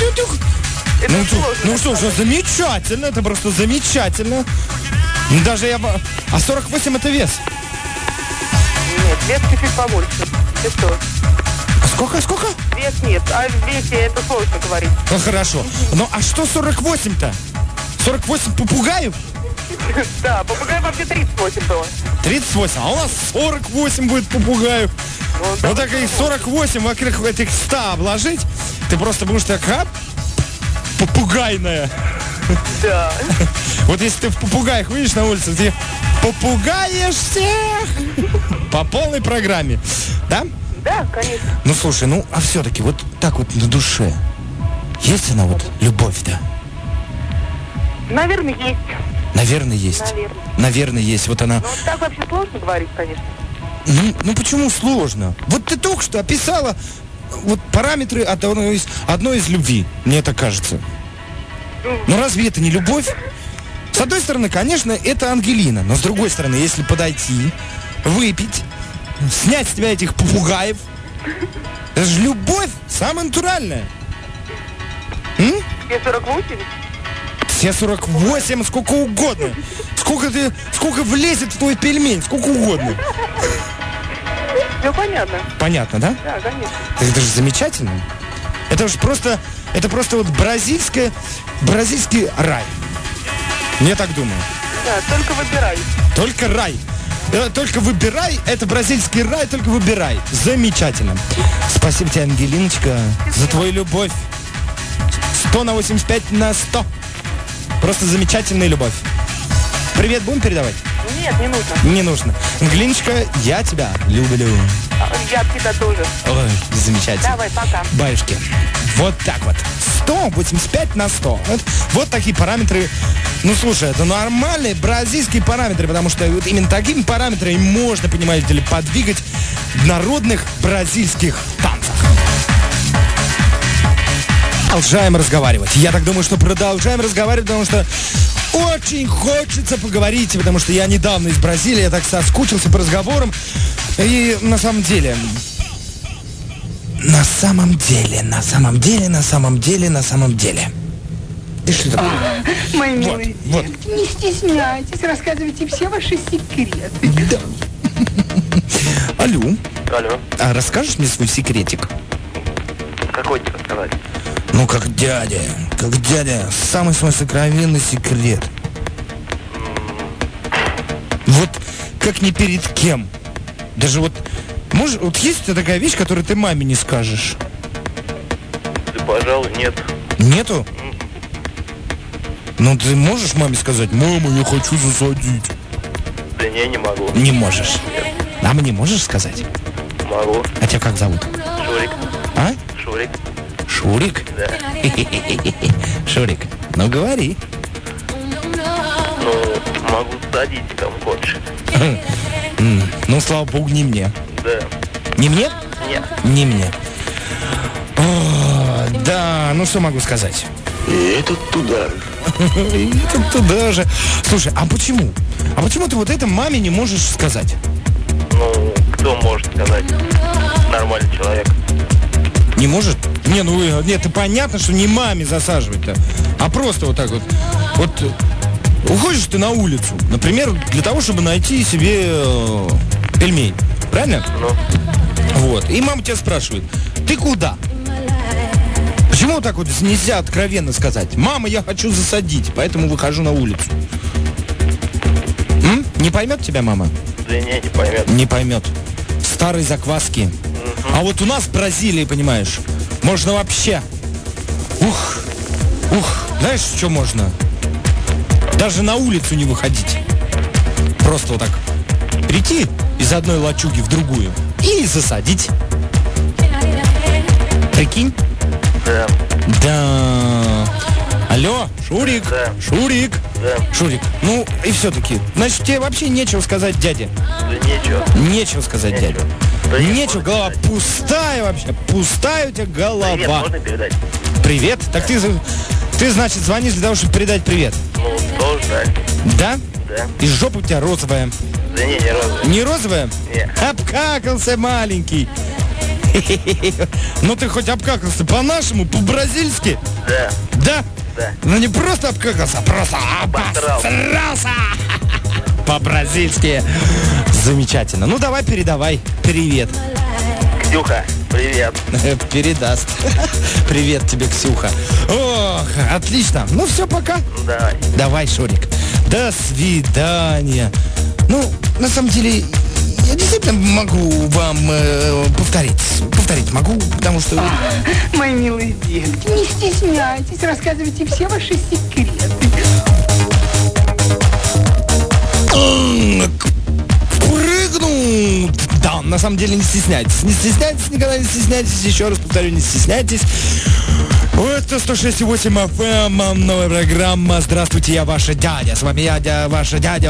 B: ну что ж, замечательно. Это просто замечательно. Даже я... А 48 это вес?
I: Нет, вес чуть-чуть побольше. Ты что?
B: Сколько?
I: Вес нет, а в весе это сложно говорить.
B: Ну хорошо. Ну а что 48-то? 48 попугаев?
I: Да, попугай вообще 38 было.
B: 38, а у нас 48 будет попугаев. Вот так их 48 вокруг этих 100 обложить, ты просто будешь такая попугайная.
I: Да.
B: Вот если ты в попугаях выйдешь на улицу, ты попугаешь всех по полной программе. Да?
I: Да, конечно.
B: Ну слушай, а все-таки вот так вот на душе есть она вот любовь, да?
I: Наверное, есть.
B: Наверное, есть. Наверное, есть. Вот она.
I: Ну, так вообще сложно говорить, конечно.
B: Ну почему сложно? Вот ты только что описала вот параметры одной из любви, мне так кажется. Ну разве это не любовь? С одной стороны, конечно, это Ангелина, но с другой стороны, если подойти, выпить, снять с тебя этих попугаев, это же любовь самая натуральная.
I: Все 48?
B: Все 48, сколько угодно. Сколько влезет в твой пельмень, сколько угодно.
I: Все понятно.
B: Понятно, да?
I: Да, конечно.
B: Это же замечательно. Это же просто вот бразильский рай. Я так думаю.
I: Да, только выбирай.
B: Только рай. Только выбирай, это бразильский рай, только выбирай. Замечательно. Спасибо тебе, Ангелиночка, за твою любовь. 100 на 85 на 100. Просто замечательная любовь. Привет будем передавать?
I: Нет, не нужно.
B: Не нужно. Глиночка, я тебя люблю.
I: Я тебя тоже.
B: Ой, замечательно.
I: Давай, пока.
B: Баюшки. Вот так вот. 185 на 100. Вот такие параметры. Ну, слушай, это нормальные бразильские параметры, потому что вот именно такими параметрами можно, понимаете ли, подвигать в народных бразильских танцах. Продолжаем разговаривать. Я так думаю, что продолжаем разговаривать, потому что очень хочется поговорить, потому что я недавно из Бразилии, я так соскучился по разговорам. И на самом деле... На самом деле. Ты что такое?
H: Мои милые
B: вот.
H: детки, не стесняйтесь, рассказывайте все ваши секреты.
B: Да. Алло.
F: Алло.
B: А расскажешь мне свой секретик?
F: Какой тебе сказать?
B: Ну, как дядя, самый свой сокровенный секрет. Вот как ни перед кем. Даже вот, может, вот есть у тебя такая вещь, которую ты маме не скажешь?
F: Да, пожалуй, нет.
B: Нету? Ну, ты можешь маме сказать: мама, я хочу засадить?
F: Да не могу.
B: Не можешь. А мне можешь сказать?
F: Могу.
B: А тебя как зовут?
F: Шурик.
B: А?
F: Шурик.
B: Шурик?
F: Да.
B: Шурик, ну говори.
F: Ну, могу садить кому хочешь.
B: Ну, слава богу, не мне.
F: Да.
B: Не мне?
F: Нет.
B: Не мне. О, да, ну что могу сказать?
A: И этот туда.
B: И этот туда же. Слушай, а почему? А почему ты вот это маме не можешь сказать?
F: Ну, кто может сказать? Нормальный человек.
B: Не может? Не, ну нет, это понятно, что не маме засаживать-то, а просто вот так вот. Вот уходишь ты на улицу, например, для того, чтобы найти себе пельмень. Правильно?
F: Ну.
B: Вот. И мама тебя спрашивает: ты куда? Почему так вот нельзя откровенно сказать? Мама, я хочу засадить, поэтому выхожу на улицу. Не поймет тебя мама?
F: Да не поймет.
B: Не поймет. Старые закваски. А вот у нас в Бразилии, понимаешь, можно вообще... Знаешь, что можно? Даже на улицу не выходить. Просто вот так прийти из одной лачуги в другую и засадить. Прикинь?
F: Да.
B: Да. Алло, Шурик.
F: Да.
B: Шурик.
F: Да.
B: Шурик. Ну и все-таки, значит, тебе вообще нечего сказать дяде.
F: Да нечего.
B: Нечего сказать дяде.
F: Да
B: нечего, голова пустая вообще. Пустая у тебя голова.
F: Привет, можно передать?
B: Привет? Так ты, значит, звонишь для того, чтобы передать привет.
F: Ну, тоже так.
B: Да?
F: Да.
B: И жопа у тебя розовая.
F: Да не розовая.
B: Не розовая?
F: Нет.
B: Обкакался маленький. Ну ты хоть обкакался по-нашему, по-бразильски?
F: Да.
B: Да?
F: Да.
B: Ну не просто обкакался, а просто обосрался. По-бразильски. Замечательно. Ну давай передавай привет.
F: Ксюха, привет.
B: Передаст. Привет тебе, Ксюха. Ох, отлично. Ну все, пока.
F: Давай.
B: Давай, Шурик. До свидания. Ну, на самом деле, я действительно могу вам повторить могу, потому что...
H: Мои милые детки, не стесняйтесь, рассказывайте все ваши секреты.
B: Прыгну! Да, на самом деле не стесняйтесь. Не стесняйтесь, никогда не стесняйтесь. Еще раз повторю, не стесняйтесь. Это 106,8 FM, новая программа. Здравствуйте, я ваша дядя. С вами я, ваша дядя,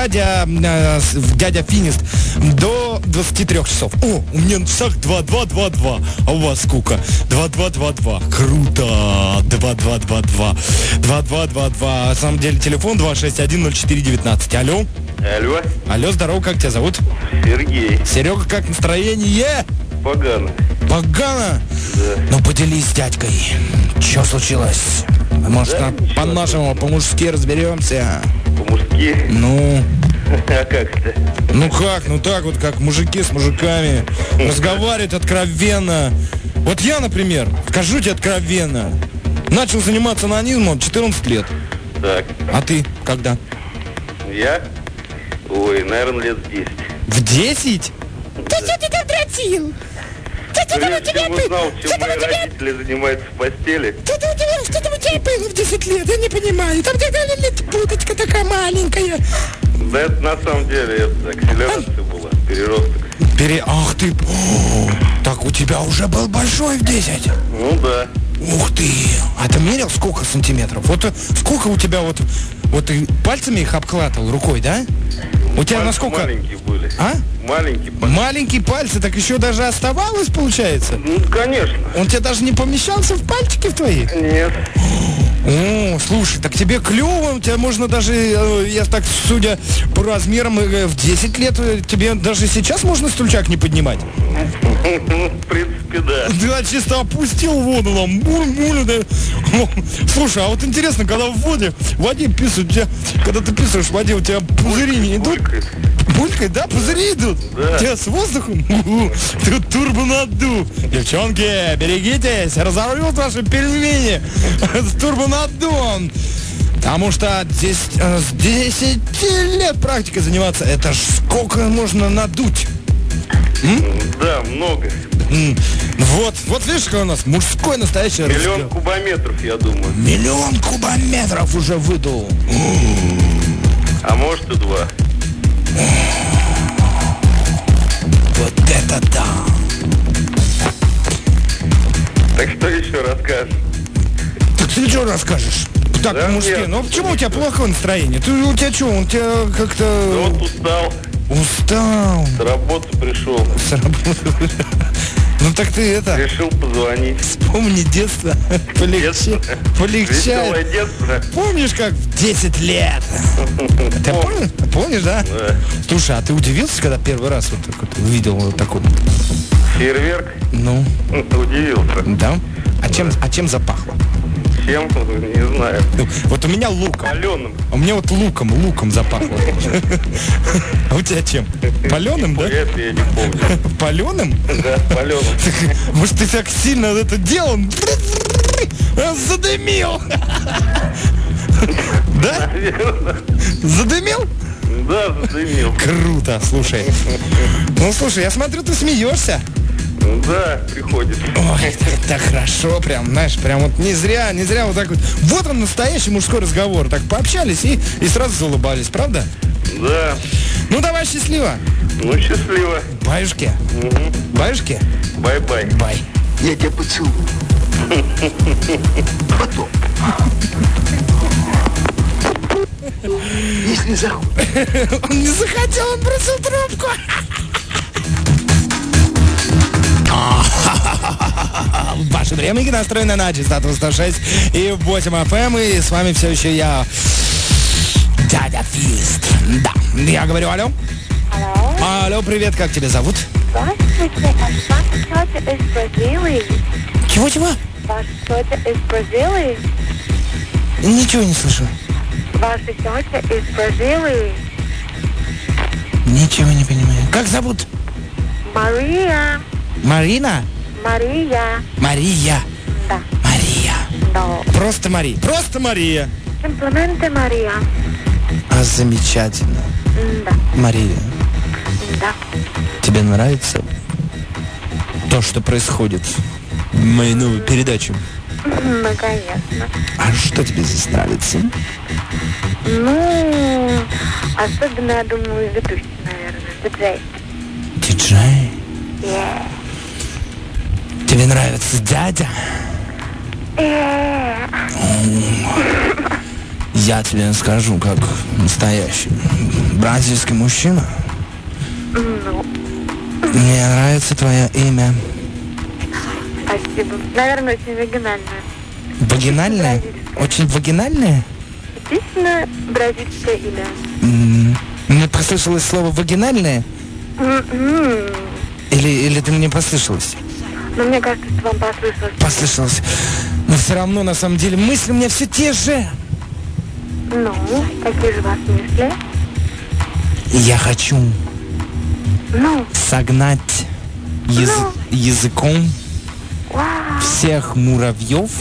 B: дядя Финист. До 23 часов. О, у меня на часах 2222. А у вас сколько? 2222. Круто. 2222. 2222. На самом деле телефон 261-04-19. Алло.
F: Алло.
B: Алло, здорово, как тебя зовут?
F: Сергей.
B: Серега, как настроение?
F: Погано.
B: Погано?
F: Да.
B: Ну поделись с дядькой. Что случилось? Может,
F: Да,
B: по-нашему, по-мужски разберемся?
F: По-мужски?
B: Ну,
F: А как это?
B: ну как? Ну так вот, как мужики с мужиками. Разговаривают откровенно. Вот я, например, скажу тебе откровенно, начал заниматься анонизмом 14 лет.
F: Так.
B: А ты когда?
F: Я? Ой, наверное, лет 10.
B: В 10?
H: Ты что ты там дрочил? Что там у тебя...
F: Узнал, чем мои родители занимаются в постели.
H: Что там у тебя
B: тебе было в 10 лет? Я не понимаю. Там будочка такая маленькая.
J: Да это на самом деле это акселерация была, переросток.
B: Ах ты. Так у тебя уже был большой в 10?
J: Ну да.
B: Ух ты. А ты мерил сколько сантиметров? Вот сколько у тебя вот ты пальцами их обкладывал рукой, да? У тебя насколько?
J: Маленькие были.
B: А?
J: Маленькие пальцы.
B: Маленькие пальцы, так еще даже оставалось, получается?
J: Ну, конечно.
B: Он тебе даже не помещался в пальчики в твои?
J: Нет.
B: О, слушай, так тебе клево, у тебя можно даже, я так судя по размерам, в 10 лет тебе даже сейчас можно стульчак не поднимать?
J: В принципе, да.
B: Да, чисто опустил в воду, там, буль-буль, да. Слушай, а вот интересно, когда в воде писают, когда ты писаешь в воде, у тебя пузыри не идут? Булькает, да? Пузыри идут?
J: Да.
B: У тебя с воздухом? Тут турбонаддув. Девчонки, берегитесь, разорвут ваши пельмени с турбонаддувом. Потому что здесь с 10 лет практикой заниматься, это ж сколько можно надуть?
J: Да, много.
B: Вот видишь, какой у нас мужской настоящий разговор.
J: 1 000 000 кубометров, я думаю.
B: 1 000 000 кубометров уже выдул.
J: А может и 2.
B: Вот это да.
J: Так что еще расскажешь?
B: Так ты что расскажешь? Так,
J: Да
B: по-мужски.
J: нет,
B: Ну почему у тебя плохое настроение? У тебя что, у тебя
J: Да
B: как-то...
J: вот устал.
B: Устал.
J: С работы пришел.
B: С работы. Ну так ты это...
J: Решил позвонить.
B: Вспомни детство.
J: Веселое
B: Полегчает.
J: детство.
B: Помнишь, как в 10 лет? Ты помнишь, да?
J: Да.
B: Слушай, а ты удивился, когда первый раз вот так вот увидел вот такой?
J: Фейерверк?
B: Ну?
J: Удивился.
B: Да? А чем запахло?
J: Чем? Не знаю.
B: Вот у меня луком.
J: Паленым.
B: А у меня вот луком запахло. А у тебя чем? Паленым, да?
J: Это я не помню.
B: Паленым?
J: Да, паленым.
B: Может, ты так сильно это делал? Задымил! Да? Задымил?
J: Да, задымил.
B: Круто, слушай. Ну, слушай, я смотрю, ты смеешься.
J: Да, приходится.
B: Ой, так хорошо, прям, знаешь, прям вот не зря вот так вот. Вот он, настоящий мужской разговор. Так пообщались и сразу заулыбались, правда?
J: Да.
B: Ну, давай, счастливо.
J: Ну, счастливо.
B: Баюшки. Баюшки.
J: Бай-бай.
B: Бай.
E: Я тебя поцелую. Потом. Если захочешь.
B: Он не захотел, он бросил трубку. Ваше время настроено на частоту 106 и 8 FM. И с вами все еще я, Дядя Фист. Да, я говорю алло.
K: Алло.
B: Алло, привет, как тебя зовут?
K: Здравствуйте, ваша тетя из Бразилии.
B: Чего?
K: Ваша тетя из Бразилии.
B: Ничего не слышу.
K: Ваша тетя из Бразилии.
B: Ничего не понимаю. Как зовут?
K: Мария.
B: Марина?
K: Мария.
B: Мария.
K: Да.
B: Мария.
K: Да.
B: Просто Мария. Просто Мария.
K: Simplemente Мария.
B: А замечательно.
K: Да.
B: Мария,
K: Да.
B: тебе нравится то, что происходит в моей новой передаче?
K: Ну, конечно.
B: А что тебе здесь нравится?
K: Ну, особенно, я думаю, ведущий, наверное. Диджей.
B: Диджей?
K: Yeah.
B: Тебе нравится дядя? Я тебе скажу, как настоящий бразильский мужчина.
K: Ну.
B: Мне нравится твое имя.
K: Спасибо. Наверное, очень оригинальное.
B: Вагинальное? Очень вагинальное?
K: Типично бразильское имя.
B: Мне послышалось слово вагинальное? Или ты мне послышалось?
K: Но мне кажется, что вам послышалось.
B: Послышалось. Но все равно, на самом деле, мысли у меня все те же.
K: Ну, какие же у вас мысли?
B: Я хочу согнать языком всех муравьев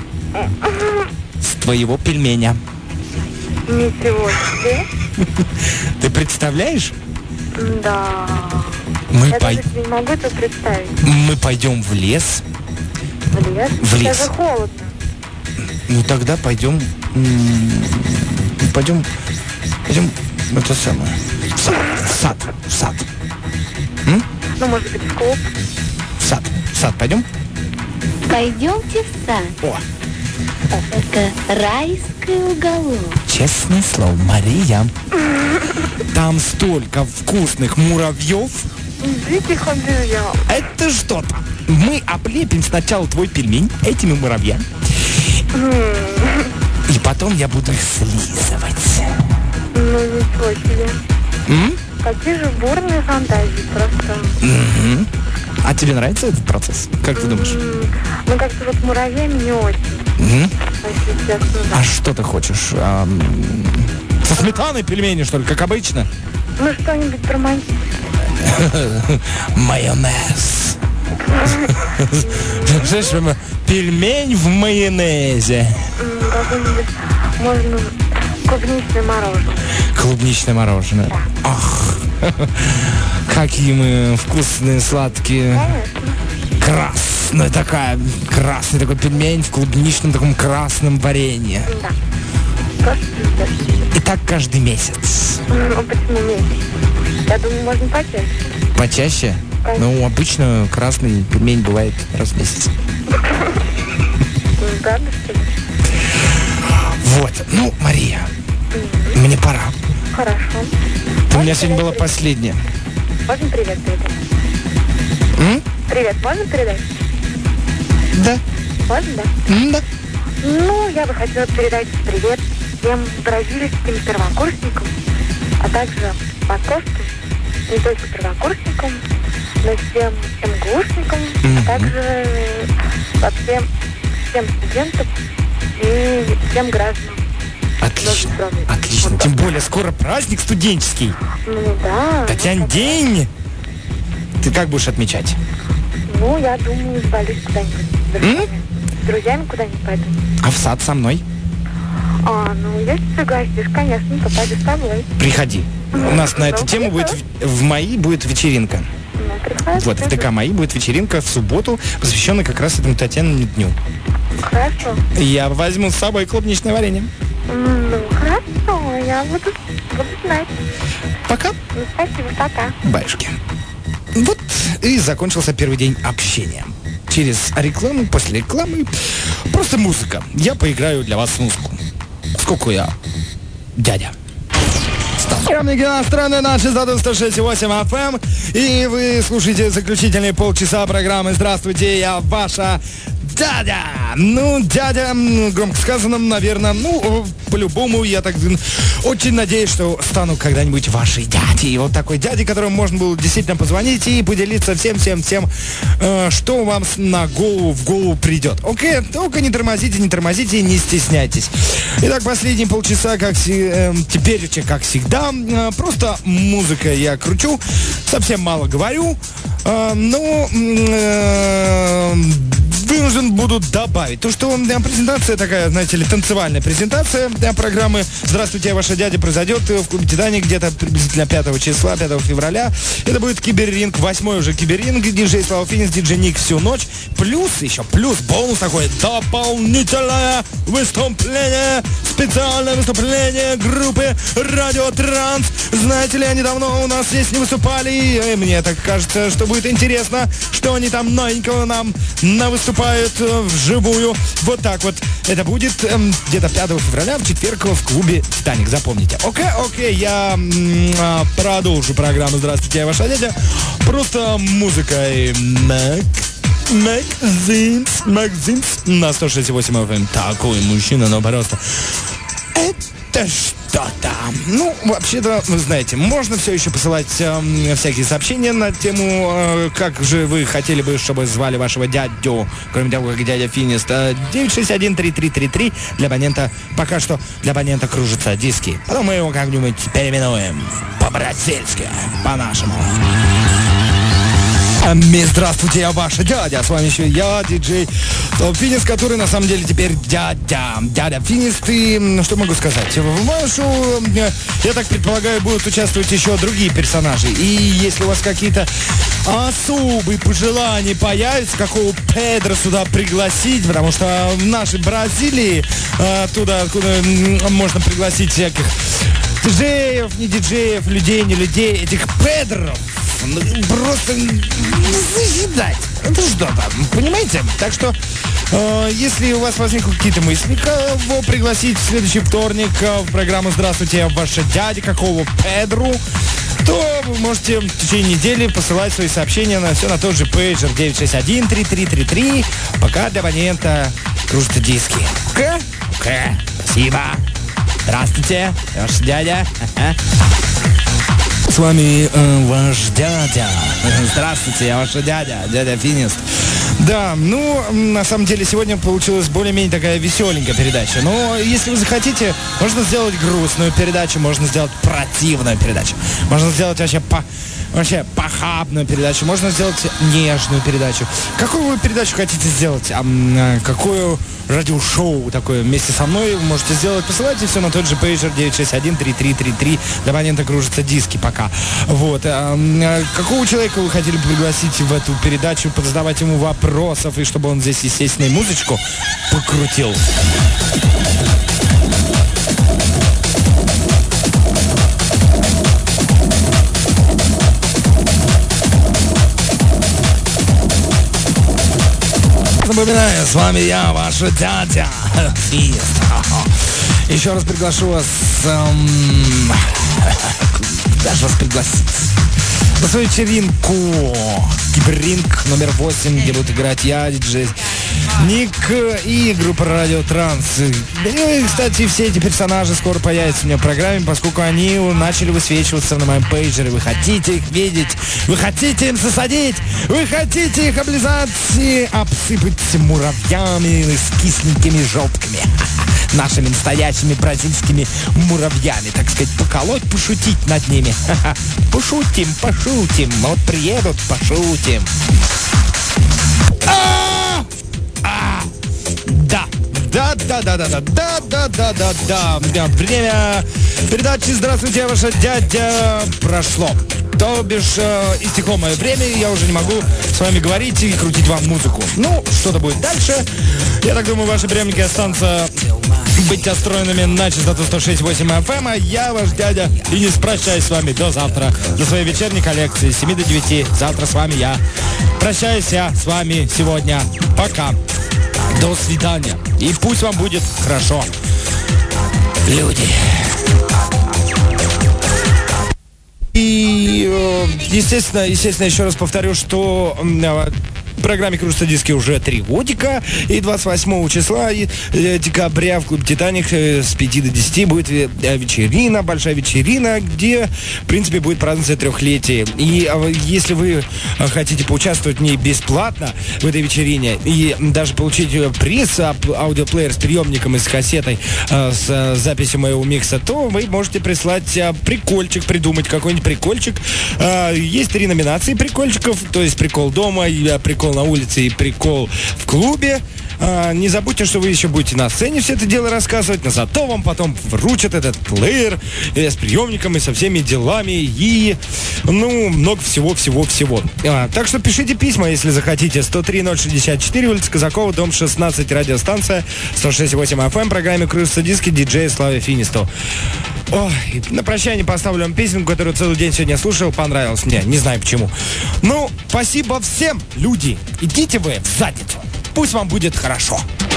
B: с твоего пельменя.
K: Ничего себе.
B: Ты представляешь?
K: Да.
B: Я
K: даже не могу это представить.
B: Мы пойдем в лес.
K: В лес?
B: В лес.
K: Это же холодно.
B: Ну тогда пойдем, это самое, в сад.
K: Ну, может быть, в клуб.
B: В сад пойдем?
H: Пойдемте в сад.
B: О.
H: Это райский уголок.
B: Честное слово, Мария, там столько вкусных муравьев.
K: Диких обезьян.
B: Это что-то. Мы облепим сначала твой пельмень этими муравьями. И потом я буду их слизывать.
K: Ну, ничего себе. Какие же бурные фантазии просто.
B: А тебе нравится этот процесс? Как ты думаешь?
K: Ну, как-то вот муравьями не очень. Если честно, да.
B: А что ты хочешь? Со сметаной пельмени, что ли, как обычно?
K: Ну, что-нибудь романтическое.
B: Майонез. Знаешь, пельмень в майонезе.
K: Какое-нибудь, можно, клубничное мороженое.
B: Клубничное мороженое.
K: Да.
B: Ах, какие мы вкусные, сладкие.
K: Конечно.
B: Красный такой пельмень в клубничном таком красном варенье.
K: Да. Просто пиздец.
B: И так каждый месяц.
K: Ну, почему месяц? Я думаю, можно почаще.
B: Почаще?
K: Конечно.
B: Ну, обычно красный пельмень бывает раз в месяц.
K: Правда, что ли?
B: Вот. Ну, Мария, мне пора.
K: Хорошо.
B: У меня сегодня было последнее.
K: Можно привет передать? Привет, можно передать?
B: Да.
K: Можно, да?
B: Да.
K: Ну, я бы хотела передать привет всем бразильским первокурсникам, а также московским, не только первокурсникам, но всем МГУшникам, а также вообще всем студентам и всем гражданам.
B: Отлично. Отлично. Тем более скоро праздник студенческий.
K: Ну да.
B: Татьян день. Ты как будешь отмечать?
K: Ну, я думаю, свалюсь куда-нибудь. С друзьями куда-нибудь пойду.
B: А в сад со мной?
K: Ну, если согласишься, конечно, то пойду с тобой.
B: Приходи. У нас на эту тему будет в МАИ будет вечеринка. Вот, в ТК МАИ будет вечеринка в субботу, посвященная как раз этому Татьяниному дню.
K: Хорошо.
B: Я возьму с собой клубничное варенье.
K: Ну, хорошо, я буду знать.
B: Пока.
K: Ну, спасибо, пока.
B: Баюшки. Вот и закончился первый день общения. Через рекламу, после рекламы, просто музыка. Я поиграю для вас музыку. Сколько я дядя. Приемники иностранные на частоту 106,8 FM. И вы слушаете заключительные полчаса программы «Здравствуйте, я ваша дядя». Ну, дядя, громко сказано, наверное, по-любому, я так очень надеюсь, что стану когда-нибудь вашей дядей. Вот такой дядей, которому можно было действительно позвонить и поделиться всем, что вам в голову придет. Окей? Только не тормозите, не стесняйтесь. Итак, последние полчаса, теперь, как всегда, просто музыка я кручу, совсем мало говорю, но вынужден буду добавить. То, что презентация такая, знаете ли, танцевальная презентация программы «Здравствуйте, я ваша дядя» произойдет в клубе «Титаник» где-то приблизительно 5 числа, 5 февраля. Это будет киберринг, 8-й уже киберринг, диджей Слава Финис, диджей Ник всю ночь. Плюс бонус такой, дополнительное выступление, специальное выступление группы «Радио Транс». Знаете ли, они давно у нас здесь не выступали, и мне так кажется, что будет интересно, что они там новенького нам выступают вживую. Вот так вот. Это будет где-то 5 февраля, в четверг, в клубе «Титаник». Запомните. Окей, я продолжу программу «Здравствуйте, я ваша дядя». Просто музыкой Магзинс на 106,8 FM. Такой мужчина, но просто... Это что-то. Ну, вообще-то, вы знаете, можно все еще посылать всякие сообщения на тему, как же вы хотели бы, чтобы звали вашего дядю, кроме того, как дядя Финист. 961-3333 для абонента, пока что для абонента кружатся диски. Потом мы его как-нибудь переименуем по-бразильски, по-нашему. Здравствуйте, я ваша дядя. С вами еще я, диджей Финис, который на самом деле теперь дядя Финис. И что могу сказать? В моем шоу, я так предполагаю, будут участвовать еще другие персонажи. И если у вас какие-то особые пожелания появятся, какого Педро сюда пригласить, потому что в нашей Бразилии туда, откуда можно пригласить всяких диджеев, не диджеев, людей, не людей, этих Педров. Просто заедать. Это что там, понимаете? Так что, если у вас возникли какие-то мысли, кого пригласить в следующий вторник в программу «Здравствуйте, я ваша дядя», какого Педру, то вы можете в течение недели посылать свои сообщения на все на тот же пейджер 961-3333, пока для абонента кружатся диски. Окей? Спасибо. Здравствуйте, ваш дядя. С вами ваш дядя. Здравствуйте, я ваш дядя Финис. Да, на самом деле сегодня получилась более-менее такая веселенькая передача. Но если вы захотите, можно сделать грустную передачу, можно сделать противную передачу. Можно сделать вообще похабную передачу, можно сделать нежную передачу. Какую вы передачу хотите сделать? Какую радиошоу такое вместе со мной вы можете сделать? Посылайте все на тот же пейджер 961-3333. Для абонента кружатся диски пока. Вот. Какого человека вы хотели бы пригласить в эту передачу, позадавать ему вопросов, и чтобы он здесь, естественно, и музычку покрутил? Напоминаю, с вами я, ваша дядя Финис. Еще раз приглашу вас... Куда же вас пригласить? На свою вечеринку. Киберринг номер 8, где будут играть я, диджей Ник и группа Радио Транс. И, кстати, все эти персонажи скоро появятся у меня в программе, поскольку они начали высвечиваться на моем пейджере. Вы хотите их видеть, вы хотите им засадить, вы хотите их облизать и обсыпать муравьями с кисленькими жопками. Нашими настоящими бразильскими муравьями, так сказать, поколоть, пошутить над ними. Пошутим. Вот приедут, пошутим. Да. Время передачи «Здравствуйте, я ваша дядя» прошло. То бишь истекло мое время, и я уже не могу с вами говорить и крутить вам музыку. Что-то будет дальше. Я так думаю, ваши приемники останутся быть настроенными на частоту 106.8 FM, а я, ваш дядя, и не прощаюсь с вами до завтра, до своей вечерней коллекции с 7 до 9. Завтра с вами я. Прощаюсь я с вами сегодня. Пока. До свидания. И пусть вам будет хорошо. Люди. И, естественно, еще раз повторю, что в программе «Кружатся диски» уже 3 годика. И 28 числа декабря в клубе «Титаник» с 5 до 10 будет вечерина, большая вечерина, где, в принципе, будет праздноваться 3-летие. И если вы хотите поучаствовать в ней бесплатно, в этой вечерине, и даже получить приз, аудиоплеер с приемником и с кассетой, с записью моего микса, то вы можете прислать прикольчик, придумать какой-нибудь прикольчик. Есть 3 номинации прикольчиков, то есть прикол дома, прикол на улице и прикол в клубе. Не забудьте, что вы еще будете на сцене все это дело рассказывать, но зато вам потом вручат этот плеер с приемником и со всеми делами и, много всего. Так что пишите письма, если захотите. 103-064, улица Казакова, дом 16, радиостанция 106.8 FM, программе «Кружатся диски», диджей Славе Финисту. Ой, на прощание поставлю вам песенку, которую целый день сегодня слушал, понравилась мне, не знаю почему. Спасибо всем, люди, идите вы в задницу, пусть вам будет хорошо.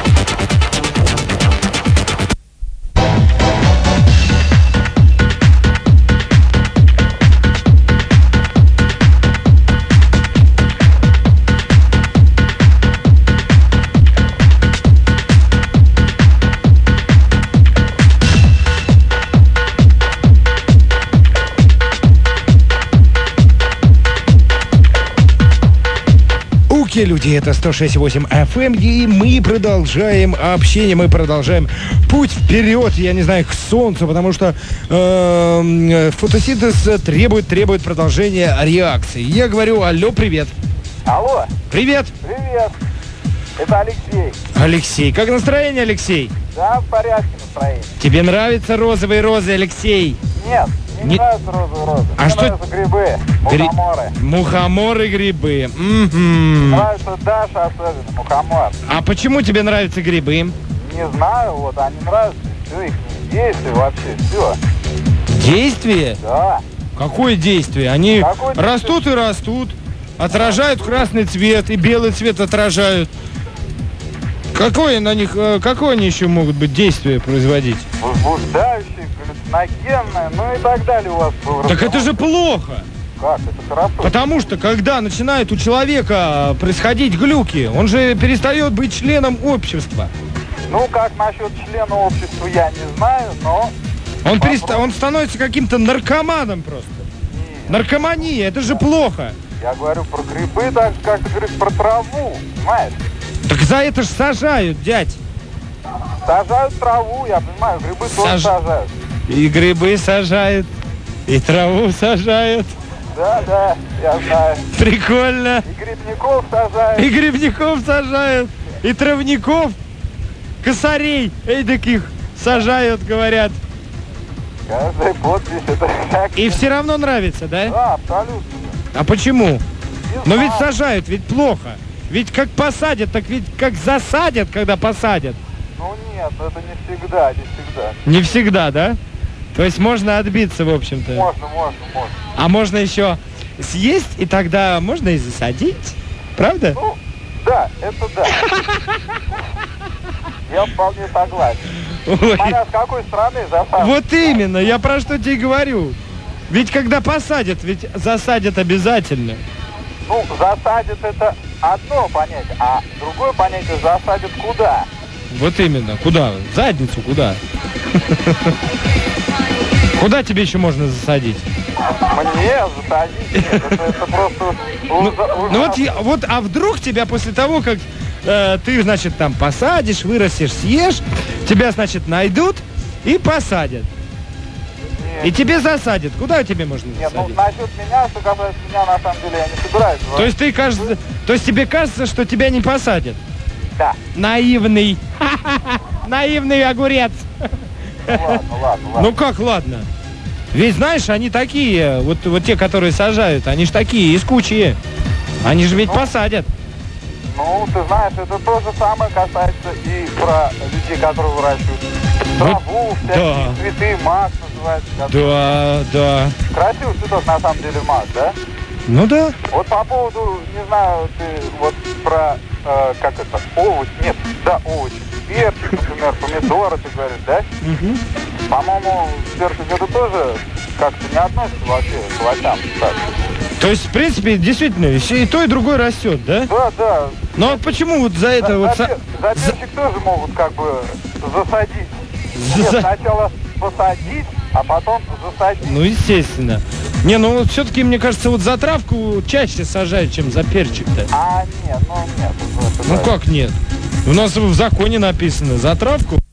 B: Люди, это 106.8 FM, и мы продолжаем общение, мы продолжаем путь вперед, я не знаю, к солнцу, потому что фотосинтез требует продолжения реакции. Я говорю: алло, привет.
L: Алло.
B: Привет.
L: Привет. Это Алексей.
B: Алексей, как настроение, Алексей?
L: Да, в порядке настроение.
B: Тебе нравятся розовые розы, Алексей?
L: Нет, мне не нравятся розовые розы.
B: А
L: мне
B: что?
L: нравятся грибы, мухоморы.
B: Мухоморы, грибы.
L: Нравится Даша особенно, мухомор.
B: А почему тебе нравятся грибы?
L: Не знаю, вот они нравятся, все их действие вообще, все.
B: Действие?
L: Да.
B: Какое действие? Они
L: Какое
B: растут и растут, отражают красный цвет и белый цвет отражают. Какое на них, какое они еще могут быть действие производить?
L: Возбуждающие, галлюциногенные, ну и так далее у вас было.
B: Так это же плохо.
L: Как? Это хорошо.
B: Потому что, когда начинает у человека происходить глюки, он же перестает быть членом общества.
L: Ну, как насчет члена общества, я не знаю, но...
B: Он становится каким-то наркоманом просто. Наркомания, это же плохо.
L: Я говорю про грибы, так как ты говоришь про траву, понимаешь?
B: Так за это ж сажают, дядь.
L: Сажают траву, я понимаю, грибы тоже сажают.
B: И грибы сажают, и траву сажают.
L: Да, я знаю.
B: Прикольно.
L: И грибников сажают.
B: И грибников сажают, и травников, косарей таких сажают, говорят.
L: Каждая подпись это как...
B: И все равно нравится, да?
L: Да, абсолютно.
B: А почему? Но ведь
L: знаю.
B: сажают, ведь плохо. Ведь как посадят, так ведь как засадят, когда посадят.
L: Ну нет, это не всегда.
B: Не всегда, да? То есть можно отбиться, в общем-то.
L: Можно.
B: А можно еще съесть, и тогда можно и засадить. Правда?
L: Ну, да, это да. Я вполне согласен.
B: Ой.
L: Смотря с какой стороны засадят.
B: Вот именно, я про что тебе и говорю. Ведь когда посадят, ведь засадят обязательно.
L: Ну, засадят это одно понятие, а другое понятие засадят куда?
B: Вот именно, куда? В задницу куда? Куда тебе еще можно засадить?
L: Мне засадить? Это просто...
B: Вот, а вдруг тебя после того, как ты, значит, там посадишь, вырастешь, съешь, тебя, значит, найдут и посадят.
L: Нет.
B: И тебе засадят. Куда тебе можно засадить?
L: Нет, ну насчет меня, что касается меня, на самом деле, я не собираюсь.
B: То есть тебе кажется, что тебя не посадят?
L: Да.
B: Наивный. Наивный огурец.
L: Ладно.
B: Ну как ладно? Ведь знаешь, они такие, вот те, которые сажают, они же такие, искучие. Они же ведь посадят.
L: Ну, ты знаешь, это то же самое касается и про людей, которые выращивают траву, всякие цветы, мак называется.
B: Да.
L: Красивый цветок, на самом деле, мак, да?
B: Ну да.
L: Вот по поводу, не знаю, ты вот про, овощи, овощи. Перчик, например, помидоры, ты говоришь, да?
B: Угу.
L: По-моему, перчик это тоже как-то не относится вообще к овощам, кстати.
B: То есть, в принципе, действительно, и то, и другое растет, да?
L: Да.
B: Но почему вот за это
L: За перчик тоже могут как бы засадить. Нет, сначала посадить, а потом засадить.
B: Ну, естественно. Не, ну все-таки, мне кажется, вот за травку чаще сажают, чем за перчик-то.
L: Нет.
B: Ну как нет? У нас в законе написано, за травку